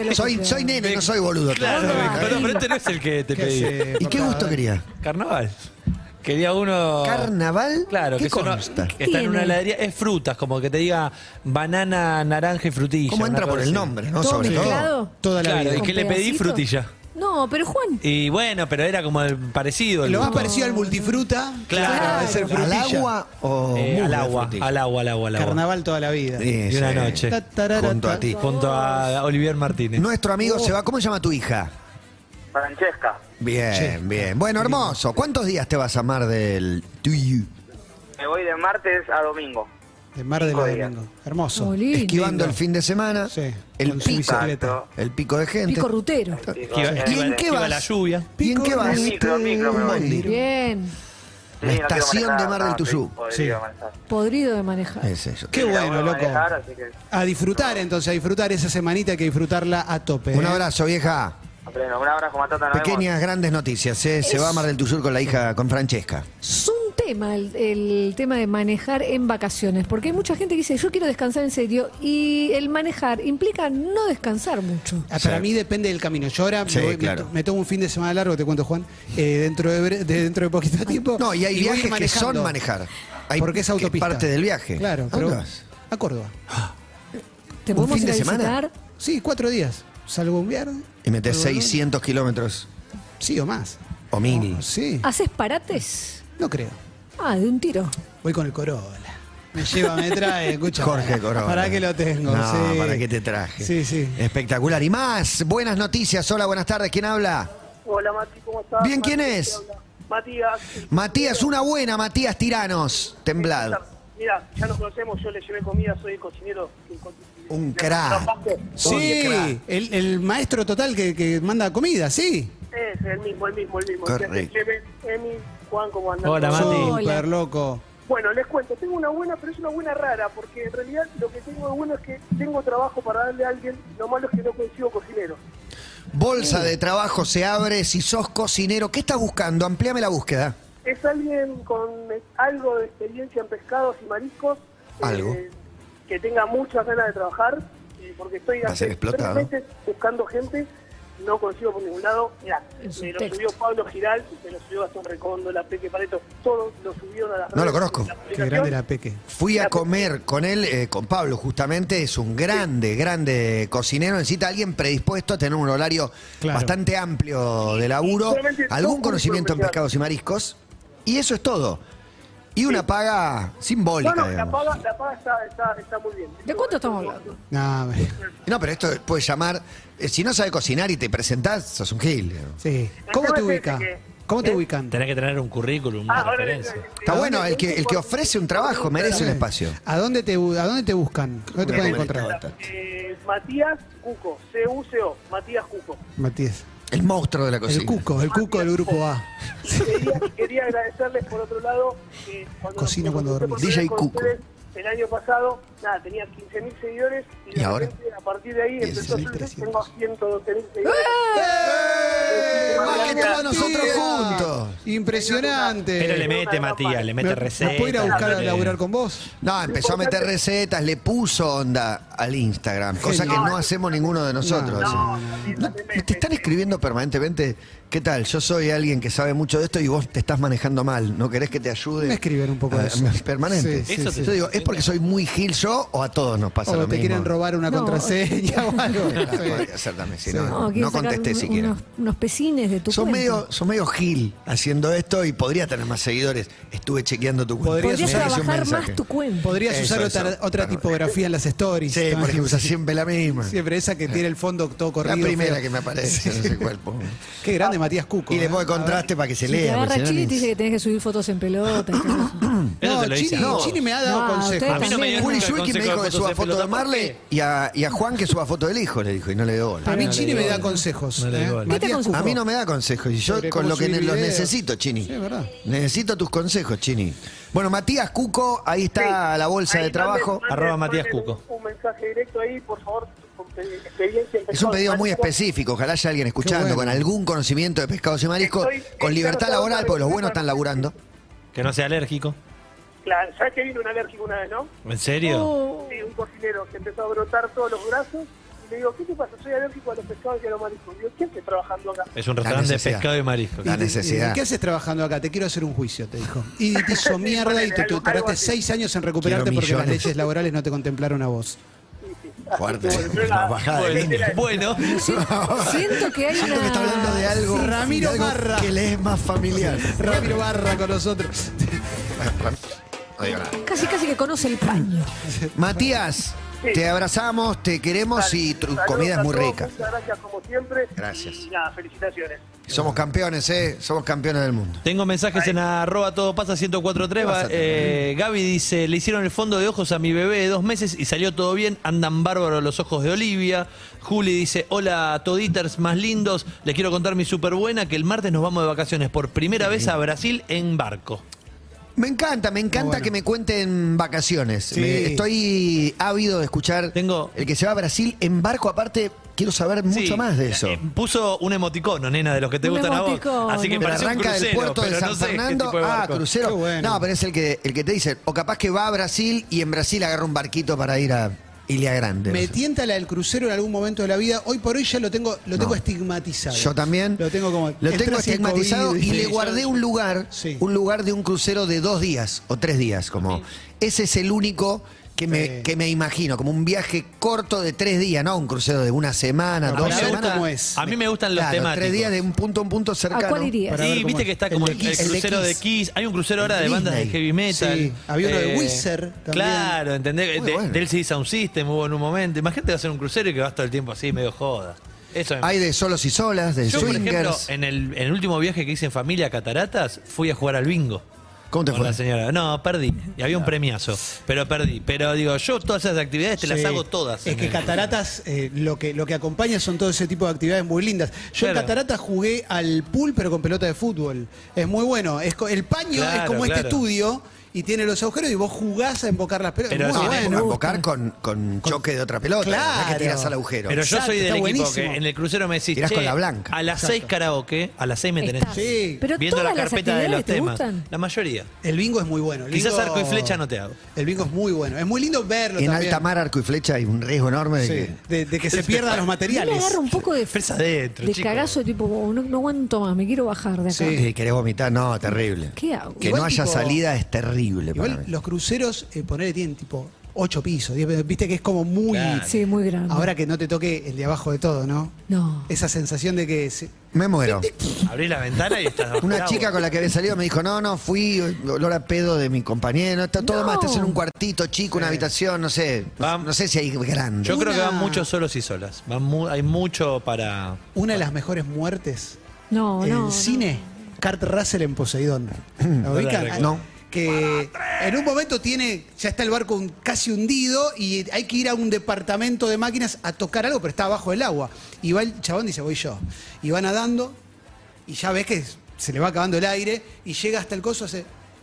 Soy nene, no soy boludo. Claro, Ah, pero este no es el que te ¿Qué pedí. hace, ¿Y qué papá? gusto quería? Carnaval. Quería uno... ¿Carnaval? Claro, ¿Qué que eso no- consta? que está en una tiene? heladería. Es frutas, como que te diga banana, naranja y frutilla. ¿Cómo una entra por cosa el así. nombre, no? ¿Todo Sobre todo. mezclado? Toda la Claro, vida. ¿y qué le pedí? pedacitos? Frutilla. No, pero Juan, Y bueno, pero era como el parecido. el Lo más gusto. parecido al multifruta. Claro. de ser ¿Al frutilla. agua o Al musgo de agua, frutilla? al agua, al agua, al agua. Carnaval toda la vida. Sí, Y una sí. noche. Ta, tarara, Junto a ta. ti. Junto a Olivier Martínez. Nuestro amigo se va. ¿Cómo se llama tu hija? Francesca, Bien, Che. bien. Bueno, hermoso. ¿Cuántos días te vas a Mar del Tuyú? me voy de martes a domingo. De Mar del 5 días. Domingo. Hermoso. Muy lindo. Esquivando Lindo. el fin de semana. Sí, El con su pico. bicicleta. El pico de gente. pico rutero. Que iba- ¿Y en qué iba vas? la lluvia. ¿Y en qué vas? El micro, me voy. Bondi. Bien, Sí, La no quiero estación manejar, de Mar del no, Tuyú. podría Sí. manejar. podrido de manejar. Es eso. Qué Sí, la bueno, voy a loco. manejar, así que A disfrutar entonces, a disfrutar esa semanita, hay que disfrutarla a tope. Un ¿eh? abrazo, vieja. aprendo. Un abrazo, Matata, nos vemos. Pequeñas, grandes noticias. Se va a Mar del Tuyú con la hija, con Francesca. Es un tema el tema de manejar en vacaciones, porque hay mucha gente que dice, yo quiero descansar en serio, y el manejar implica no descansar mucho. Para Sí. mí depende del camino. Yo ahora Sí, me, claro. me tomo un fin de semana largo, te cuento, Juan, dentro de poquito tiempo. No, y hay voy a ir viajes que son manejando. manejar. Hay Porque es que autopista. parte del viaje. Claro, ¿A pero dónde vas? a Córdoba. ¿Te ¿Un podemos fin ir a de semana? visitar? Sí, 4 días. Salgo un viernes. Y metes vuelvo el lunes. 600 kilómetros Sí, o más. o 1000. Sí, ¿Haces parates? no creo. Ah, de un tiro. Voy con el Corolla. Me lleva, me trae, escucha. Jorge Corona. ¿Para qué lo tengo? No, Sí. ¿para qué te traje? Sí, sí. Espectacular. Y más, buenas noticias. Hola, buenas tardes. ¿Quién habla? Hola Mati, ¿cómo estás? Bien, ¿quién Mati, es? te habla. Matías. Matías, una buena, Matías Tiranos. Temblado. Mira, ya nos conocemos, yo le llevé comida, soy el cocinero. Un crack. Sí, Oye, crack. el maestro total que manda comida, sí. Es el mismo. Correcto. Lleve, Emi, Juan, ¿cómo andan? Hola, Mati. Súper loco. Bueno, les cuento, tengo una buena, pero es una buena rara, porque en realidad lo que tengo de bueno es que tengo trabajo para darle a alguien, lo malo es que no consigo cocinero. Bolsa de trabajo se abre si sos cocinero. ¿Qué estás buscando? Amplíame la búsqueda. Es alguien con algo de experiencia en pescados y mariscos, Algo. que tenga muchas ganas de trabajar porque estoy Va a ser hace explotado. 3 meses buscando gente, no consigo por ningún lado. Mirá, Es me un lo texto. subió Pablo Giral, me lo subió Gastón Recondo, la Peque Pareto, todos lo subieron a las redes. No lo conozco. la Qué publicación. grande la Peque. Fui a comer con él, con Pablo, justamente. Es un grande cocinero. Necesita alguien predispuesto a tener un horario Claro. bastante amplio de laburo, Solamente algún son conocimiento en profesionales. pescados y mariscos. Y eso es todo. Y una paga No, simbólica, no, la digamos. paga está muy bien. ¿De cuánto estamos hablando? No, No, pero esto puede llamar. Si no sabe cocinar y te presentás, sos un gil. digamos. sí. ¿Cómo te ubica? ¿Cómo te ubican? Tenés que tener un currículum, una Ahora referencia. Está bueno, el que ofrece un trabajo merece un espacio. ¿A dónde te buscan? ¿Dónde te pueden encontrar? Matías Cuco, C-U-C-O, Matías Cuco. Matías. El monstruo de la cocina. El Cuco del grupo A. Quería agradecerles por otro lado que Cocina cuando me dormís. junté por DJ primera vez con Cuco. ustedes el año pasado, nada, tenía 15.000 seguidores y, ¿Y ahora? repente, a partir de ahí empezó a subir, 16.300. tengo 112.000 seguidores. Más que todos nosotros juntos. Impresionante. Pero le mete Matías, le mete ¿Me recetas. puedo ir a buscar a le- laburar con vos? No, empezó a meter recetas, le puso onda al Instagram, cosa que no hacemos ninguno de nosotros. No, te están escribiendo permanentemente, ¿qué tal? Yo soy alguien que sabe mucho de esto y vos te estás manejando mal, ¿no querés que te ayude? Me escriben un poco de eso. Permanente. Sí, sí, sí. Yo digo, ¿es porque soy muy gil yo o a todos nos pasa O lo te mismo? quieren robar una No. contraseña o algo. Podría ser también, si no, No, quieren no sacar contesté siquiera. unos pesines de tu Sos cuenta. medio gil haciendo esto y podría tener más seguidores. Estuve chequeando tu cuenta. Podrías Podrías Me hice un trabajar mensaje. más tu cuenta. Podrías Eso, usar eso. otra Perdón. tipografía en las stories. Sí, porque usa siempre la misma. Siempre esa que tiene el fondo todo La corrido. primera feo. que me aparece, no sé cuál pongo. Qué grande Matías Cuco. Y le ¿eh? pongo contraste para que se Si te lea. porque agarra si no Chile y ni- te dice que tenés que subir fotos en pelota. y todo eso. Eso No, te lo dice Chini, a vos. Chini me ha dado No, consejos. ustedes A mí no me dio también. Juli nunca el Zulki me consejo dijo de que suba fotos foto en de pelota. Marley y a Juan que suba foto del hijo, le dijo, y no le dio bola. A mí No, Chini no, me no, da no. consejos. No le digo, ¿Qué te Matías aconseja? A mí no me da consejos y yo Sobre con cómo lo que subir los videos. necesito, Chini. Sí, es verdad. Necesito tus consejos, Chini. Bueno, Matías Cuco, ahí está la bolsa Ahí de trabajo. manden- Arroba manden Matías Cuco. Un mensaje directo ahí, por favor, con experiencia en Es un pedido muy marisco. específico, ojalá haya alguien escuchando Qué bueno. con algún conocimiento de pescados y mariscos, con libertad laboral, porque los buenos están laburando. Que no sea alérgico. Claro, ¿sabes que vino un alérgico una vez, no? ¿En serio? Oh, Sí, un cocinero que empezó a brotar todos los brazos y le digo, ¿qué te pasa? Soy alérgico a los pescados y a los mariscos. Digo, ¿quién está trabajando acá? Es un restaurante de necesidad. pescado y marisco. La ¿Y necesidad. ¿Qué haces trabajando acá? Te quiero hacer un juicio, te dijo. Y te hizo mierda y te Algo tardaste así. 6 años en recuperarte Quiero porque las millones. leyes laborales no te contemplaron a vos. Sí, sí. Así Fuerte, que, bueno, yo una la- bajada de Bueno, línea. bueno. siento que hay Siento una... que está hablando de algo, Sí, Ramiro de algo Barra. que le es más familiar. Ramiro Barra con nosotros. No digo nada. casi que conoce el paño. Matías, Sí. te abrazamos, te queremos y tu Saludos comida es a muy todos, rica. Muchas gracias como siempre. Gracias. Y nada, felicitaciones. Somos campeones, somos campeones del mundo. Tengo mensajes en arroba todo pasa 1043. ¿Qué vas a tener? Gaby dice, le hicieron el fondo de ojos a mi bebé de 2 meses y salió todo bien. Andan bárbaros los ojos de Olivia. Juli dice, hola toditers más lindos. Les quiero contar mi súper buena que el martes nos vamos de vacaciones por primera vez a Brasil en barco. Me encanta bueno. que me cuenten vacaciones. Sí. Estoy ávido de escuchar Tengo- el que se va a Brasil en barco. Aparte, quiero saber mucho Sí, más de eso. Puso un emoticono, nena, de los que te Un gustan a vos. emoticono. Así que Pero pareció un arranca del crucero, puerto de pero San no sé qué Fernando. tipo de barco. Crucero. Qué bueno. No, pero es el que te dice, o capaz que va a Brasil y en Brasil agarra un barquito para ir a Ilia Grande. Me no sé. tienta la del crucero en algún momento de la vida. Hoy por hoy ya lo tengo estigmatizado. Yo también. Lo tengo como. Lo entré tengo hacia el estigmatizado COVID, y le sí. guardé un lugar de un crucero de 2 días o 3 días. Como ese es el único que me imagino, como un viaje corto de 3 días, no un crucero de una semana, No, 2 para ver semanas. cómo es. A mí me gustan los Claro, temáticos. 3 días de un punto a un punto cercano. ¿A cuál irías? Para ver Sí, cómo viste es. que está El como de el, Kiss, crucero el de de Kiss. Kiss. Hay un crucero ahora de bandas de Disney. heavy metal. Sí, había uno de Wizard también. Claro, ¿entendés? Muy bueno. Del LCD Sound System hubo en un momento. Imagínate que va a ser un crucero y que vas todo el tiempo así, medio joda. Eso me- Hay de solos y solas, de Yo, por ejemplo, swingers. en el último viaje que hice en familia a Cataratas, fui a jugar al bingo. ¿Cómo te Con fue? la señora. No, perdí. Y había un premiazo. Pero perdí. Pero digo, yo todas esas actividades te las Sí. hago todas. Es en que el- Cataratas, lo que acompaña son todo ese tipo de actividades muy lindas. Yo en Claro. Cataratas jugué al pool, pero con pelota de fútbol. Es muy bueno. El paño Claro, es como este claro. estudio y tiene los agujeros y vos jugás a embocar las pelotas. Pero Muy sí, bueno. Invocar con choque de otra pelota. Claro. No es que tiras al agujero. Pero yo Exacto, soy del está equipo buenísimo. que en el crucero me decís, Tirás che, con la blanca. a las 6 karaoke, a las 6 me tenés. Estás. Sí. Pero viendo la todas las carpeta de los actividades te temas. gustan. La mayoría. El bingo es muy bueno. El Quizás bingo- arco y flecha no te hago. El bingo es muy bueno. Es muy lindo verlo En también. alta mar, arco y flecha, hay un riesgo enorme de Sí, que... de que se pierdan los A mí materiales. me agarra un poco de, Fresa adentro, de chico. cagazo, tipo, oh, no aguanto más, me quiero bajar de acá. Sí. ¿Querés vomitar? No, terrible. ¿Qué hago? Que Igual no haya tipo- salida es terrible para Igual mí. los cruceros, ponele, tienen tipo 8 pisos. Viste que es como muy... Claro. Sí, muy grande. Ahora que no te toque el de abajo de todo, ¿no? No. Esa sensación de que... Me muero. Abrí la ventana y estás bajo Una el chica agua. con la que había salido me dijo, no, fui, olor a pedo de mi compañero, está todo No. mal, estás en un cuartito chico, una habitación, no sé, Vam- no sé si hay grande. Yo creo que Una- van muchos solos y solas. Hay mucho para... Una de las mejores muertes No, en no. el cine, Kurt Russell en Poseidón. ¿La ubican? recuerdo. No. Que en un momento ya está el barco casi hundido y hay que ir a un departamento de máquinas a tocar algo, pero está abajo del agua. Y va el chabón y dice, voy yo. Y va nadando y ya ves que se le va acabando el aire y llega hasta el coso, hace...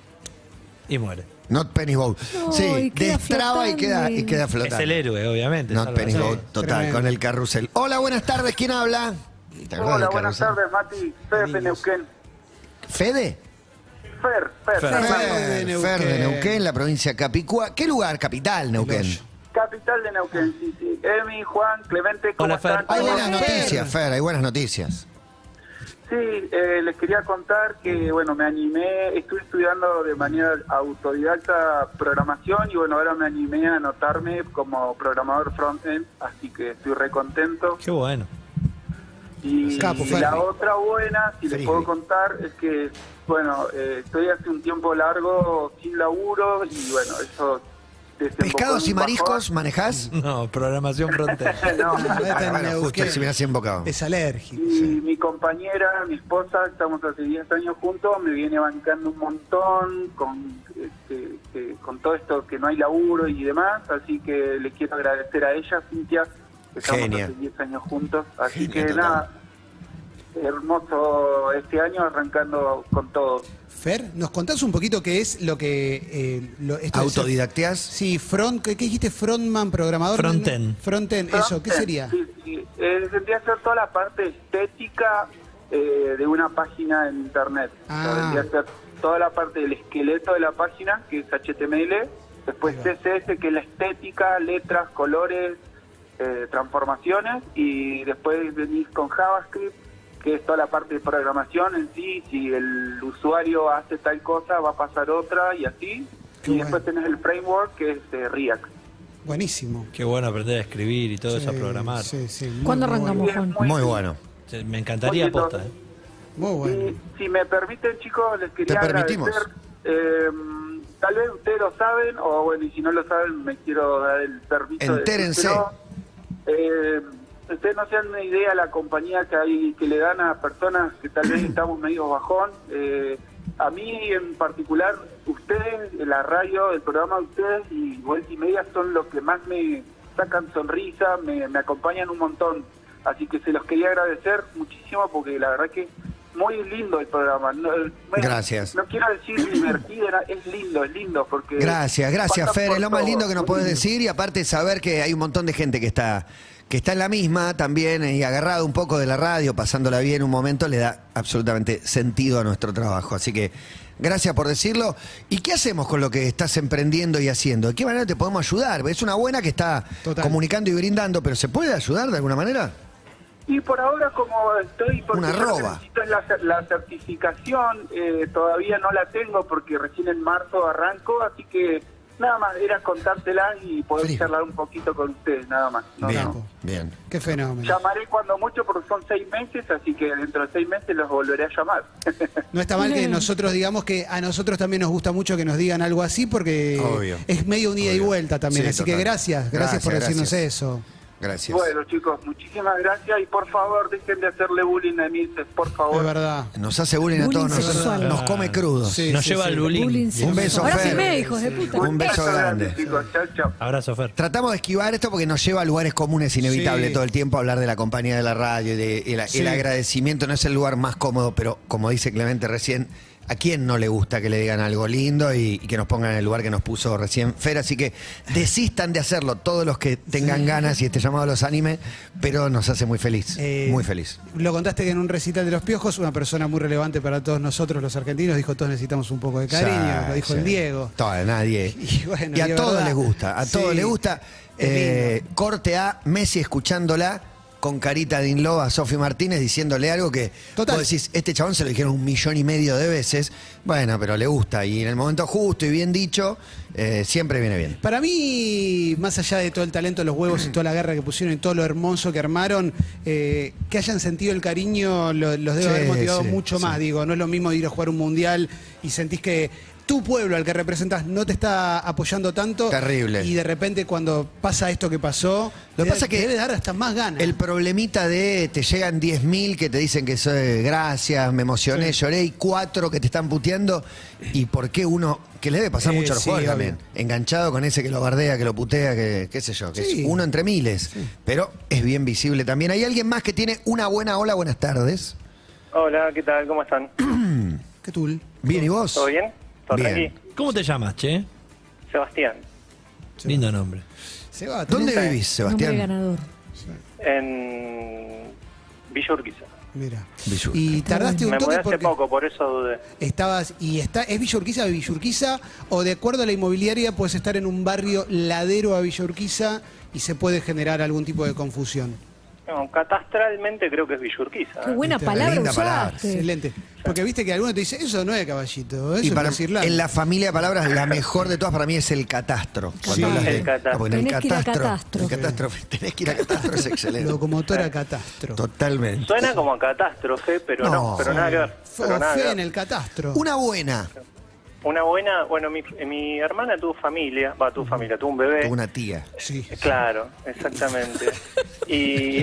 Y muere. Not Penny Boat. No, Sí, y queda destraba y queda flotando. flotando. Es el héroe, obviamente. Not salva Penny la Boat, vida. total, Tremendo. con el carrusel. Hola, buenas tardes, ¿quién habla? ¿Te acordás Hola, del buenas carrusel? tardes, Mati. Fede de Neuquén. ¿Fede? Fer. Fer de Neuquén, la provincia de Capicúa. ¿Qué lugar? Capital, Neuquén. Capital de Neuquén, sí. Emi, Juan, Clemente, ¿cómo Hola, Fer. están? Hay ¿Cómo buenas van? noticias, Fer, hay buenas noticias. Sí, les quería contar que, bueno, me animé, estuve estudiando de manera autodidacta programación y, bueno, ahora me animé a anotarme como programador frontend, así que estoy re contento. Qué bueno. Y Capo, la Ferri. otra buena, si les Ferri. puedo contar, es que, bueno, estoy hace un tiempo largo sin laburo y, bueno, eso desembocó en ¿Pescados y un mariscos manejás? No, programación frontend. bajón. No. Está en Bueno, justo Neuquén. se me hace embocado. Es alérgico. Y mi compañera, mi esposa, estamos hace 10 años juntos, me viene bancando un montón con todo esto que no hay laburo y demás, así que le quiero agradecer a ella, Cintia, que estamos Genia. hace 10 años juntos, así Genia que total. nada, hermoso este año arrancando con todo. Fer, ¿nos contás un poquito qué es lo que... esto de ser- ¿Autodidacteás? Sí, ¿qué dijiste? Frontman, programador. Frontend. Frontend, eso, ¿qué sería? Sí. Vendría a ser toda la parte estética de una página en internet. O sea, Ah. vendría a ser toda la parte del esqueleto de la página, que es HTML, después Ahí va. CSS, que es la estética, letras, colores, transformaciones, y después venís con JavaScript, que es toda la parte de programación en sí. Si el usuario hace tal cosa, va a pasar otra, y así. Qué y después bueno. tenés el framework, que es React. Buenísimo. Qué bueno aprender a escribir y todo eso, a Sí, programar. Sí, sí. muy, ¿Cuándo muy arrancamos, bueno. Juan? Muy bueno. Me encantaría Muy posta. lindo. Muy bueno. Y si me permiten, chicos, les quería Te permitimos. agradecer. Tal vez ustedes lo saben, o bueno, y si no lo saben, me quiero dar el permiso Entérense. de decírselo. Ustedes no se dan una idea la compañía que le dan a personas que tal vez estamos medio bajón. A mí en particular, ustedes, la radio, el programa de ustedes y Vuelta y Media son los que más me sacan sonrisa, me acompañan un montón. Así que se los quería agradecer muchísimo porque la verdad que muy lindo el programa. Gracias. No quiero decir divertido, es lindo porque... Gracias, pasa Fer. por Es lo más todo. lindo que nos podés decir y aparte saber que hay un montón de gente que está en la misma también y agarrado un poco de la radio, pasándola bien un momento, le da absolutamente sentido a nuestro trabajo. Así que gracias por decirlo. ¿Y qué hacemos con lo que estás emprendiendo y haciendo? ¿De qué manera te podemos ayudar? Es una buena que está Total. comunicando y brindando, pero ¿se puede ayudar de alguna manera? Y por ahora como estoy, porque Una yo lo que arroba. necesito es la certificación, todavía no la tengo porque recién en marzo arranco, así que nada más era contártela y poder Sí. charlar un poquito con ustedes, nada más. No, bien, no. bien. Qué fenómeno. Llamaré cuando mucho porque son 6 meses, así que dentro de 6 meses los volveré a llamar. No está mal que nosotros digamos que a nosotros también nos gusta mucho que nos digan algo así porque Obvio. es medio un ida y Obvio. vuelta también. Sí, así que total. gracias por Gracias, decirnos gracias. eso. Gracias. Bueno, chicos, muchísimas gracias y por favor dejen de hacerle bullying a Milces, por favor. Es verdad. Nos hace bullying a Bullying todos nosotros, sexual. nos come crudos. Sí, Nos sí, lleva sí. al bullying. Bullying, sí. Un beso, Ahora Fer. firmé, hijos de puta. Un beso grande. Chicos, chao, chao. Abrazo, Fer. Tratamos de esquivar esto porque nos lleva a lugares comunes, inevitable Sí. todo el tiempo hablar de la compañía de la radio y Sí. el agradecimiento no es el lugar más cómodo, pero como dice Clemente recién, ¿A quién no le gusta que le digan algo lindo y que nos pongan en el lugar que nos puso recién Fer? Así que desistan de hacerlo todos los que tengan ganas y este llamado a los animes, pero nos hace muy feliz, muy feliz. Lo contaste que en un recital de Los Piojos, una persona muy relevante para todos nosotros los argentinos, dijo todos necesitamos un poco de cariño, Sí, lo dijo sí. el Diego. Nadie. Y bueno, Y a es todos verdad. les gusta, a todos Sí, les gusta. es lindo. Corte a Messi escuchándola con carita de inlove a Sofi Martínez diciéndole algo que Total. vos decís, este chabón se lo dijeron 1,5 millones de veces, bueno, pero le gusta y en el momento justo y bien dicho, siempre viene bien. Para mí, más allá de todo el talento, los huevos y toda la guerra que pusieron y todo lo hermoso que armaron, que hayan sentido el cariño los debe Sí, haber motivado sí, mucho más. sí. Digo, no es lo mismo ir a jugar un mundial y sentís que tu pueblo al que representas no te está apoyando tanto. Terrible. Y de repente cuando pasa esto que pasó, Lo que pasa te que debe dar hasta más ganas. El problemita de te llegan 10.000 que te dicen que soy gracias, me emocioné, lloré, y 4 que te están puteando. ¿Y por qué uno, que le debe pasar mucho a los sí, jugadores obvio. también, enganchado con ese que lo bardea, que lo putea, que qué sé yo, que Sí. es uno entre miles? Pero es bien visible también. ¿Hay alguien más que tiene una buena hola, buenas tardes? Hola, ¿qué tal? ¿Cómo están? ¿Qué tul? Bien, ¿y vos? ¿Todo bien? ¿Todo Bien. tranqui? ¿Cómo te llamas, che? Sebastián, Lindo nombre. Se va, ¿Dónde Sí. vivís, Nombre Sebastián? ganador. en Villa Urquiza. Mira. Villa Y tardaste un Me mudé toque hace porque poco, por eso dudé. estabas y ¿es Villa Urquiza o de acuerdo a la inmobiliaria puedes estar en un barrio ladero a Villa Urquiza y se puede generar algún tipo de confusión? No, catastralmente creo que es Villa Urquiza. Qué buena Viste, palabra linda palabra. usaste. Excelente. Porque viste que alguno te dice, eso no es Caballito, eso Y es para, Nueva Irlanda. en la familia de palabras, la mejor de todas para mí es el catastro. Cuando Sí. hablas de- El catastro. Ah, porque en Tenés que ir a catastro. el catastro, tenés que ir a catastro, es excelente. Locomotora catastro. Totalmente. Suena como a catástrofe, pero No. no, pero nada que ver. Pero O nada que fe ver. en el catastro. Una buena. Una buena, bueno, mi hermana tuvo familia, tuvo un bebé. Tuvo una tía. Sí. Claro, exactamente. Y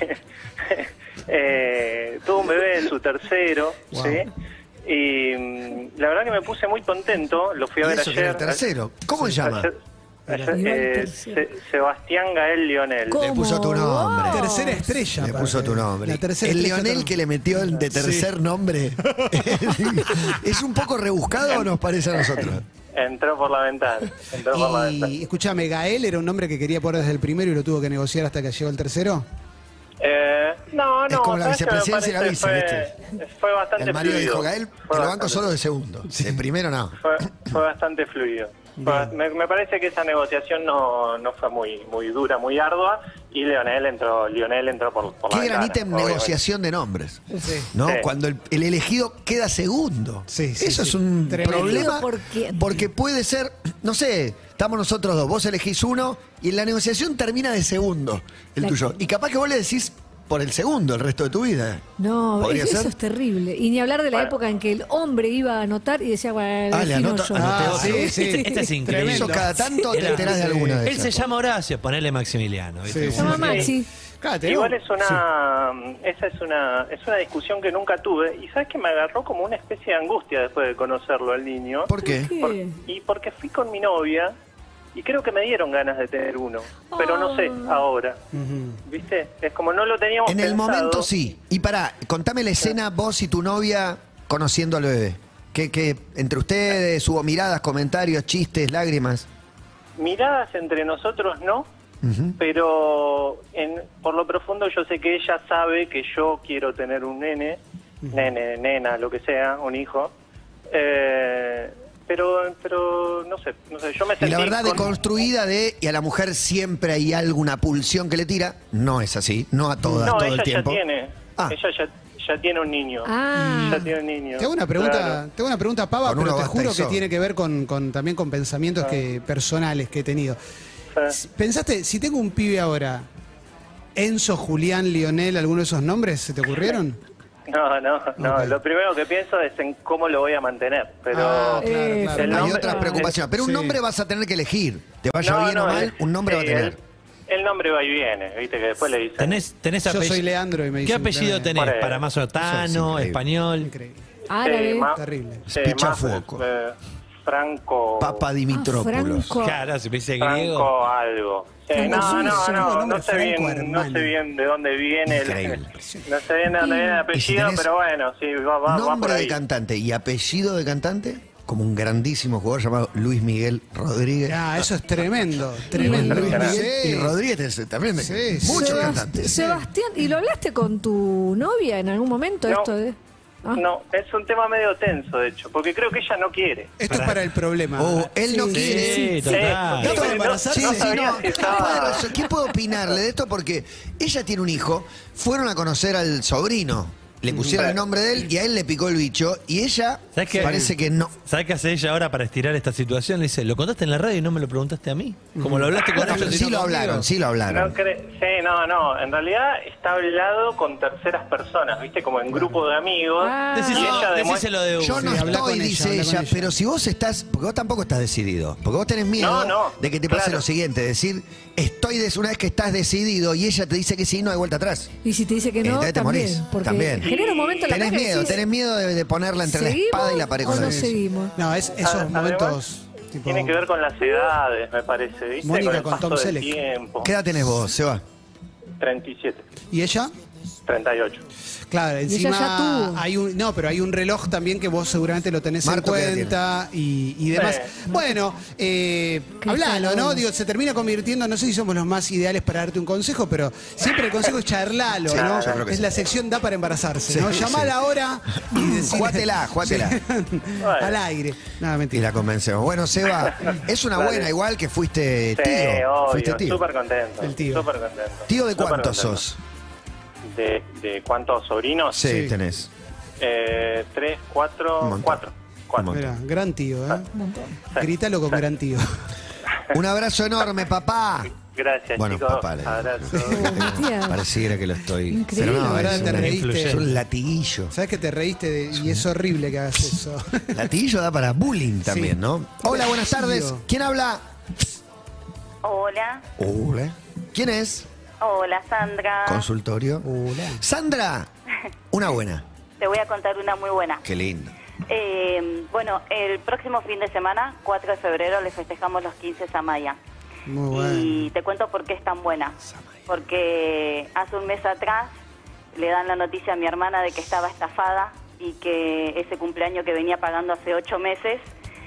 tuvo un bebé en su tercero, Wow. ¿sí? Y la verdad que me puse muy contento, lo fui a ¿Y ver eso que era ayer. el tercero? ¿Cómo se llama? Ayer, Iba el tercero. Sebastián Gael Lionel. ¿Cómo? Le puso tu nombre. Wow. Tercera estrella. Le aparte. puso tu nombre. La tercera El estrella Leonel está- que le metió el de tercer nombre. ¿Es un poco rebuscado o nos parece a nosotros? Entró por la ventana. Entró por la ventana. Y escúchame, Gael era un nombre que quería poner desde el primero y lo tuvo que negociar hasta que llegó el tercero. No, Es como la ¿sabes qué me vicepresidencia y la parece? vice, Fue bastante El marido fluido. dijo, Gael, Fue te lo banco bastante- solo de segundo. De primero no. Fue bastante fluido. Me parece que esa negociación no fue muy dura, muy ardua, y Lionel entró por la Qué ventana, granita en obviamente. negociación de nombres. Sí. ¿No? Sí. Cuando el elegido queda segundo. Sí, sí, Eso sí. es un Tremendo. problema. ¿Por quién? Porque puede ser, no sé, estamos nosotros dos, vos elegís uno y en la negociación termina de segundo el La- tuyo. Y capaz que vos le decís por el segundo el resto de tu vida. No, ¿Podría eso ser? es terrible. Y ni hablar de la Bueno. época en que el hombre iba a anotar y decía, bueno, Ah, le defino anota- yo. anoté Ah, otro. sí, sí. Este es increíble. Eso cada tanto te Era- enterás de alguna de Él se esas. llama Horacio, ponele Maximiliano. ¿viste? Sí, Se llama sí. Maxi. Claro, tenemos- Igual esa es una discusión que nunca tuve, y sabes que me agarró como una especie de angustia después de conocerlo al niño. ¿Por qué? ¿Qué? Y porque fui con mi novia y creo que me dieron ganas de tener uno, pero no sé ahora. ¿Viste? Es como no lo teníamos En el pensado. momento sí. Y pará, contame la escena vos y tu novia conociendo al bebé. ¿Qué entre ustedes hubo miradas, comentarios, chistes, lágrimas? Miradas entre nosotros no, pero por lo profundo yo sé que ella sabe que yo quiero tener un nene, nena, lo que sea, un hijo. Pero no sé, yo me Y sentí la verdad, con- deconstruida y a la mujer siempre hay alguna pulsión que le tira, no es así, no a todas, No, todo ella el tiempo. ya tiene, Ah. ella ya tiene un niño. Ah. Ya tiene un niño. Te hago una Claro. pregunta, Pava, Con pero uno te basta juro y que sobra. tiene que ver también con pensamientos personales que he tenido. ¿Pensaste, si tengo un pibe ahora, Enzo, Julián, Lionel, alguno de esos nombres se te ocurrieron? No, Ok. lo primero que pienso es en cómo lo voy a mantener, pero... Ah, claro, Eh, claro. el Hay nombre- otras preocupaciones, pero un Sí. nombre vas a tener que elegir. Te vaya bien o mal, un nombre va a sí, tener. El nombre va y viene, viste que después le dicen... ¿Tenés Yo soy apellido? Leandro y me ¿Qué dicen apellido Clemente. tenés? Por ahí. ¿Para más Eso es otano, increíble. español? Increíble. Árabe. más- Terrible. Pichafuoco. Franco. Papa Dimitrópolos. Franco. Claro, si me dice griego. Franco algo. Sí, Franco Suizo, no sé bien de dónde viene Increíble. no sé bien de dónde viene el ¿Y si apellido, tenés pero bueno, sí, va por nombre de ahí. cantante y apellido de cantante, como un grandísimo jugador llamado Luis Miguel Rodríguez. Ah, eso es tremendo, tremendo. Luis Miguel Sí. y Rodríguez también. Sí, sí. Muchos Sebas- cantantes. Sebastián, ¿y lo hablaste con tu novia en algún momento No. esto de...? Ah. No, es un tema medio tenso, de hecho, porque creo que ella no quiere. Esto es para el problema. O él no Sí, quiere. Sí, total. Sí, ¿Esto de no- embarazarse? no Sí, sí, sabía no. si estaba- ¿Quién puede ¿Quién puede opinarle de esto? Porque ella tiene un hijo, fueron a conocer al sobrino, le pusieron el nombre de él y a él le picó el bicho y ella ¿Sabes qué? parece que no. ¿Sabes qué hace ella ahora para estirar esta situación? Le dice, ¿lo contaste en la radio y no me lo preguntaste a mí? Como lo hablaste con Bueno, ellos. pero y sí no lo conmigo. hablaron, sí lo hablaron. No, en realidad está hablado con terceras personas, ¿viste? Como en grupo de amigos. Ah. Y Decíselo, ella demuestra... decíselo de uno. Yo no Sí, habla estoy, con ella, dice habla con ella, ella. pero si vos estás, porque vos tampoco estás decidido, porque vos tenés miedo No, de que te pase claro. lo siguiente, decir, una vez que estás decidido y ella te dice que sí, no hay vuelta atrás. Y si te dice que no, Entonces te también. morís, Porque también. genera un momento en la Tenés cara que miedo, decís, tenés miedo de ponerla entre la ¿seguimos espada y la pared o con no la seguimos? No, es esos Además, momentos. Tipo, Tiene que ver con las edades, me parece, ¿viste? Mónica con el con paso Tom del Selleck. tiempo. ¿Qué edad tenés vos, Seba? 37, ¿Y ella? 38. Claro, ella encima ya tuvo. hay un no, pero hay un reloj también que vos seguramente lo tenés Marto, en ¿qué edad cuenta y demás. Sí. Bueno, hablalo, ¿no? Digo, se termina convirtiendo, no sé si somos los más ideales para darte un consejo, pero siempre el consejo es charlalo, Sí, ¿no? yo creo que Es sí. la sección da para embarazarse, Sí, ¿no? sí. Llamala ahora y decirle- Jugátela. al aire. Nada, Y mentira. la convencemos. Bueno, Seba, es una Dale. buena igual que fuiste Sí, tío. Fuiste obvio, tío. súper contento. El tío. Súper contento. ¿Tío de Súper cuántos contento. sos? ¿De cuántos sobrinos? Sí, Sí. tenés. 3, 4, Un montón. 4. Un montón. Mirá, gran tío, ¿eh? Un montón. Grítalo con gran tío. Un abrazo enorme, papá. Gracias, Bueno, chicos. papá, Abrazo. Tía. Pareciera que lo estoy. Increíble. Pero no, La verdad, es te una- reíste. es un latiguillo. ¿Sabes que te reíste y es horrible que hagas eso? Latiguillo da para bullying también, Sí. ¿no? Hola, buenas tardes. Tío. ¿Quién habla? Hola, Hola. ¿Quién es? hola Sandra. Consultorio. Hola. Sandra, una buena. Te voy a contar una muy buena. Qué lindo. Bueno, el próximo fin de semana, 4 de febrero, le festejamos los 15 a Maya. Muy bueno. Y te cuento por qué es tan buena. Porque hace un mes atrás le dan la noticia a mi hermana de que estaba estafada y que ese cumpleaños que venía pagando hace 8 meses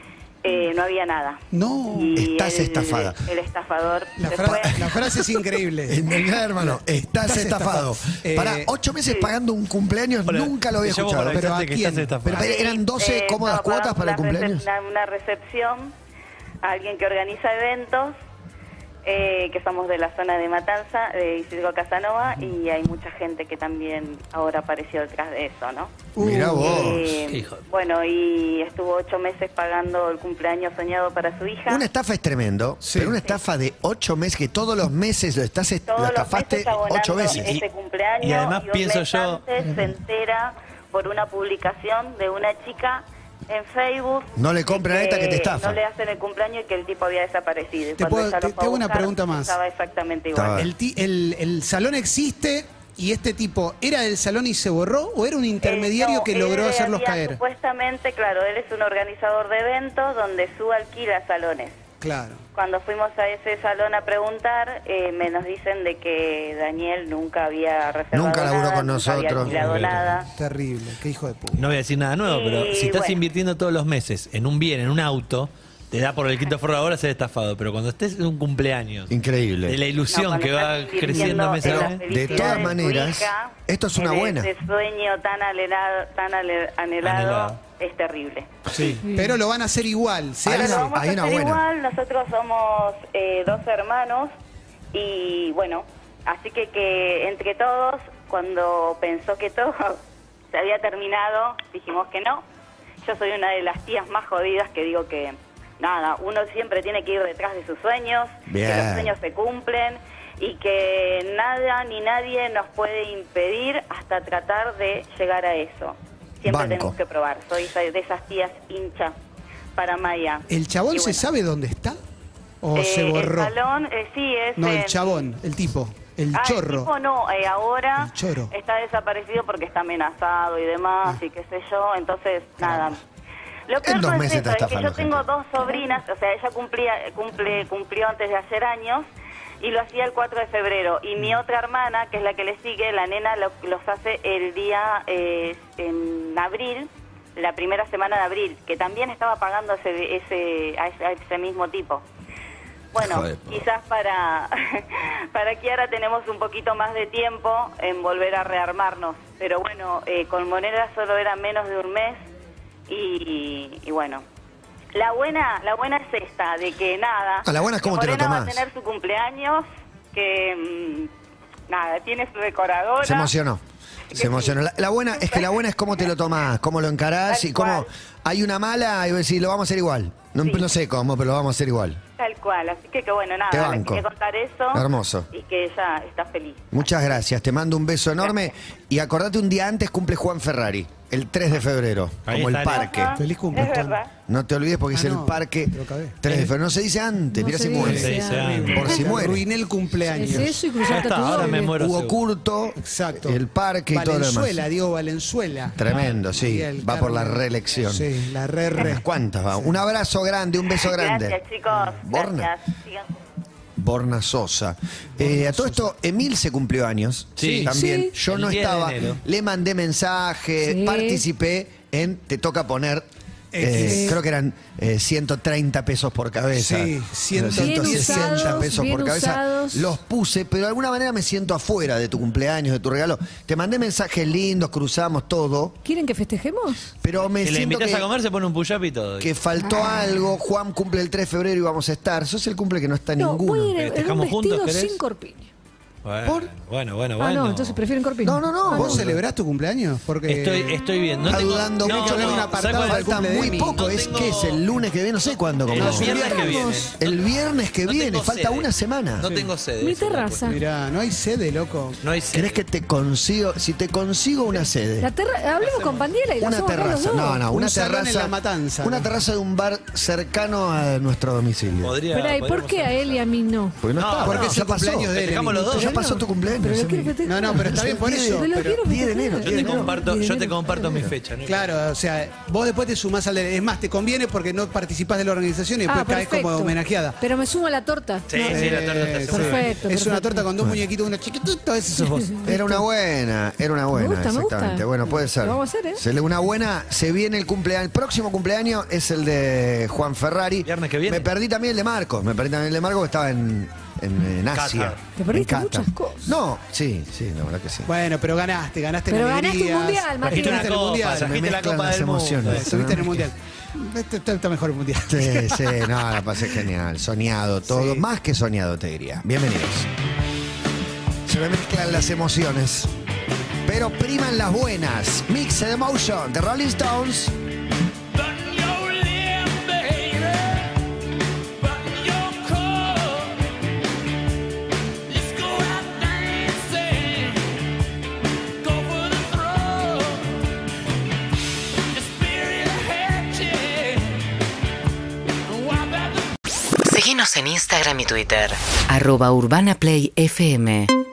no había nada. No. Y Estás estafada. El estafador La, se fue. la frase es increíble. Mirá, hermano, estás estafado. Para 8 meses pagando un cumpleaños, Hola, nunca lo había te llamo escuchado. para Pero avisarte ¿a que quién? estás estafado. Pero eran 12 cómodas No, cuotas para el una cumpleaños. una recepción a alguien que organiza eventos, que somos de la zona de Matanza, de Isidro Casanova, y hay mucha gente que también ahora apareció detrás de eso, ¿no? Mirá vos. Qué hijo de- Bueno, y estuvo 8 meses pagando el cumpleaños soñado para su hija. Una estafa es tremendo, Sí. pero una estafa de 8 meses, que todos los meses lo Todos los estafaste meses abonando 8 veces. ese cumpleaños, y además un pienso mes yo- antes se entera por una publicación de una chica en Facebook. No le compran a esta que te estafa. No le hacen el cumpleaños y que el tipo había desaparecido. Y Te cuando puedo- ella lo te- fue a te hago una buscar, pregunta más. Estaba exactamente Estaba- igual. El salón existe y este tipo, ¿era del salón y se borró o era un intermediario No, que él logró hacerlos había caer? Supuestamente, claro, él es un organizador de eventos donde su alquila salones. Claro. Cuando fuimos a ese salón a preguntar, nos dicen de que Daniel nunca había reservado Nunca laburó nada, con nunca había nosotros. alquilado nada. Terrible, qué hijo de puta. No voy a decir nada nuevo, pero Y si estás bueno. invirtiendo todos los meses en un bien, en un auto, te da por el quinto forro ahora ser estafado. Pero cuando estés en un cumpleaños, Increíble. de la ilusión No, cuando que va estás creciendo mes a invirtiendo mes. en la De felicidad todas su maneras, hija, esto es una en buena. Ese sueño tan anhelado, Anhelado. es terrible. Sí, pero lo van a hacer igual. sea Hay Ahora una- lo vamos hay a una hacer buena. igual, nosotros somos 2 hermanos y bueno, así que entre todos, cuando pensó que todo se había terminado, dijimos que no. Yo soy una de las tías más jodidas que digo que nada, uno siempre tiene que ir detrás de sus sueños, Bien. que los sueños se cumplen y que nada ni nadie nos puede impedir hasta tratar de llegar a eso. Siempre Banco. tenemos que probar. Soy de esas tías hinchas para Maya. ¿El chabón Y se bueno. sabe dónde está? ¿O se borró? El salón, sí, es... No, el en- chabón, el tipo, el Ah, chorro. El tipo no, ahora El choro. está desaparecido porque está amenazado y demás, y qué sé yo, entonces, nada. Lo peor En 2 no es meses eso, te es que estafando yo tengo gente. 2 sobrinas, o sea, ella cumplió antes de hacer años y lo hacía el 4 de febrero. Y mi otra hermana, que es la que le sigue, la nena los hace el día en abril, la primera semana de abril, que también estaba pagando a ese mismo tipo. Bueno, Joder. quizás para Kiara tenemos un poquito más de tiempo en volver a rearmarnos. Pero bueno, con Monera solo era menos de un mes y bueno. La buena es esta, de que nada... Ah, la buena es cómo te lo Morena va a tomás. tener su cumpleaños, que nada, tiene su decoradora. Se emocionó. Se emocionó. La buena es cómo te lo tomás, cómo lo encarás Tal y cómo cual. hay una mala y vos decís, lo vamos a hacer igual. No, Sí. no sé cómo, pero lo vamos a hacer igual. Tal cual, así que bueno, nada, Te les banco. quería contar eso. Hermoso. Y que ella está feliz. Muchas gracias, te mando un beso enorme y acordate un día antes cumple Juan Ferrari, el 3 de febrero, Ahí como el estaré. parque. Ajá, Feliz cumple, es Juan. verdad. No te olvides porque Ah, es el no, parque te lo cagué. 3 de febrero. No se dice antes, No mirá se si dice. muere. Se dice antes. Por si muere. Arruiné el cumpleaños. Es eso y Ya cruzarte está, tu ahora doble. me muero. Hugo seguro. Curto, Exacto. el parque y todo lo Valenzuela, demás. Diego Valenzuela. Tremendo, sí. Y el Va por la Carmen. reelección. Sí, la re. ¿Unas cuántas va? Un abrazo grande, un beso grande. Gracias, chicos. Borna. Gracias. Sigan. Borna Sosa. A todo esto, Emil se cumplió años. Sí. También. Sí. Yo El no 10 de estaba. enero. Le mandé mensaje, Sí. participé en Te Toca Poner. Creo que eran 130 pesos por cabeza. Sí, 160 Bien usados, pesos bien por cabeza. usados. Los puse, pero de alguna manera me siento afuera de tu cumpleaños, de tu regalo. Te mandé mensajes lindos, cruzamos todo, ¿Quieren que festejemos? pero me Si le siento invitas a que, comer, se pone un push-up y todo. que faltó algo. Juan cumple el 3 de febrero y vamos a estar. Sos el cumple que no está No, ninguno. voy a ir en un ¿Festejamos juntos, vestido querés? sin corpiño. Bueno. Ah, no, entonces prefieren corpiño. No. ¿Vos celebrás tu cumpleaños? Porque Estoy bien. No Está tengo, dudando no, mucho. no, No, un apartado ¿sabes cuál? del falta cumple de muy Emi. poco. No Es tengo- que es el lunes que viene, no sé cuándo. El Como viernes que viene. el viernes que No viene, tengo falta sede. una semana. No tengo sede. Mi esa es la terraza. cuestión. Mirá, no hay sede, loco. No hay sede. ¿Querés que te consigo? Si te consigo una sede. Hablemos con Pandiela y la Una hacemos acá los terraza. dos. No, Un una salón terraza. en La Matanza, Una ¿no? terraza de un bar cercano a nuestro domicilio. Podría. Pero, ¿y por qué a él y a mí no? Porque no, No, está. porque no, es ya el pasó. cumpleaños de él, Festejamos Emi. los dos. Ya pasó tu cumpleaños. Pero lo Emi. quiero festejar. No, pero está bien por eso. Pero lo quiero 10 de enero. festejar. Yo te comparto mi fecha. ¿no? Claro, o sea, vos después te sumás al de... Es más, te conviene porque no participás de la organización y después caes como perfecto. homenajeada. Pero me sumo a la torta. Sí, sí, la torta está Sí. segura. Perfecto, Es una perfecto. torta con 2 muñequitos, uno chiquitito, ese sos vos. Era una buena, Me gusta. exactamente. Bueno, puede ser. Lo vamos a hacer, ¿eh? Una buena, se viene el cumpleaños. El próximo cumpleaños es el de Juan Ferrari. Viernes que viene. Me perdí también el de Marcos. que estaba en Asia. Qatar. Te perdiste En Qatar. muchas cosas. No, sí, la verdad que sí. Bueno, pero ganaste en Pero ganaste un alegrías. mundial, Martín. Trajiste una Estuviste en el copa, mundial. trajiste Me la mezclan copa las del mundo. emociones. Estuviste en el mundial. Está mejor el mundial. Sí, no, la pasé genial. Soñado todo. Sí. Más que soñado, te diría. Bienvenidos. Se me mezclan las emociones. Pero priman las buenas. Mixed Emotion de Rolling Stones. Síguenos en Instagram y Twitter. @UrbanaPlayFM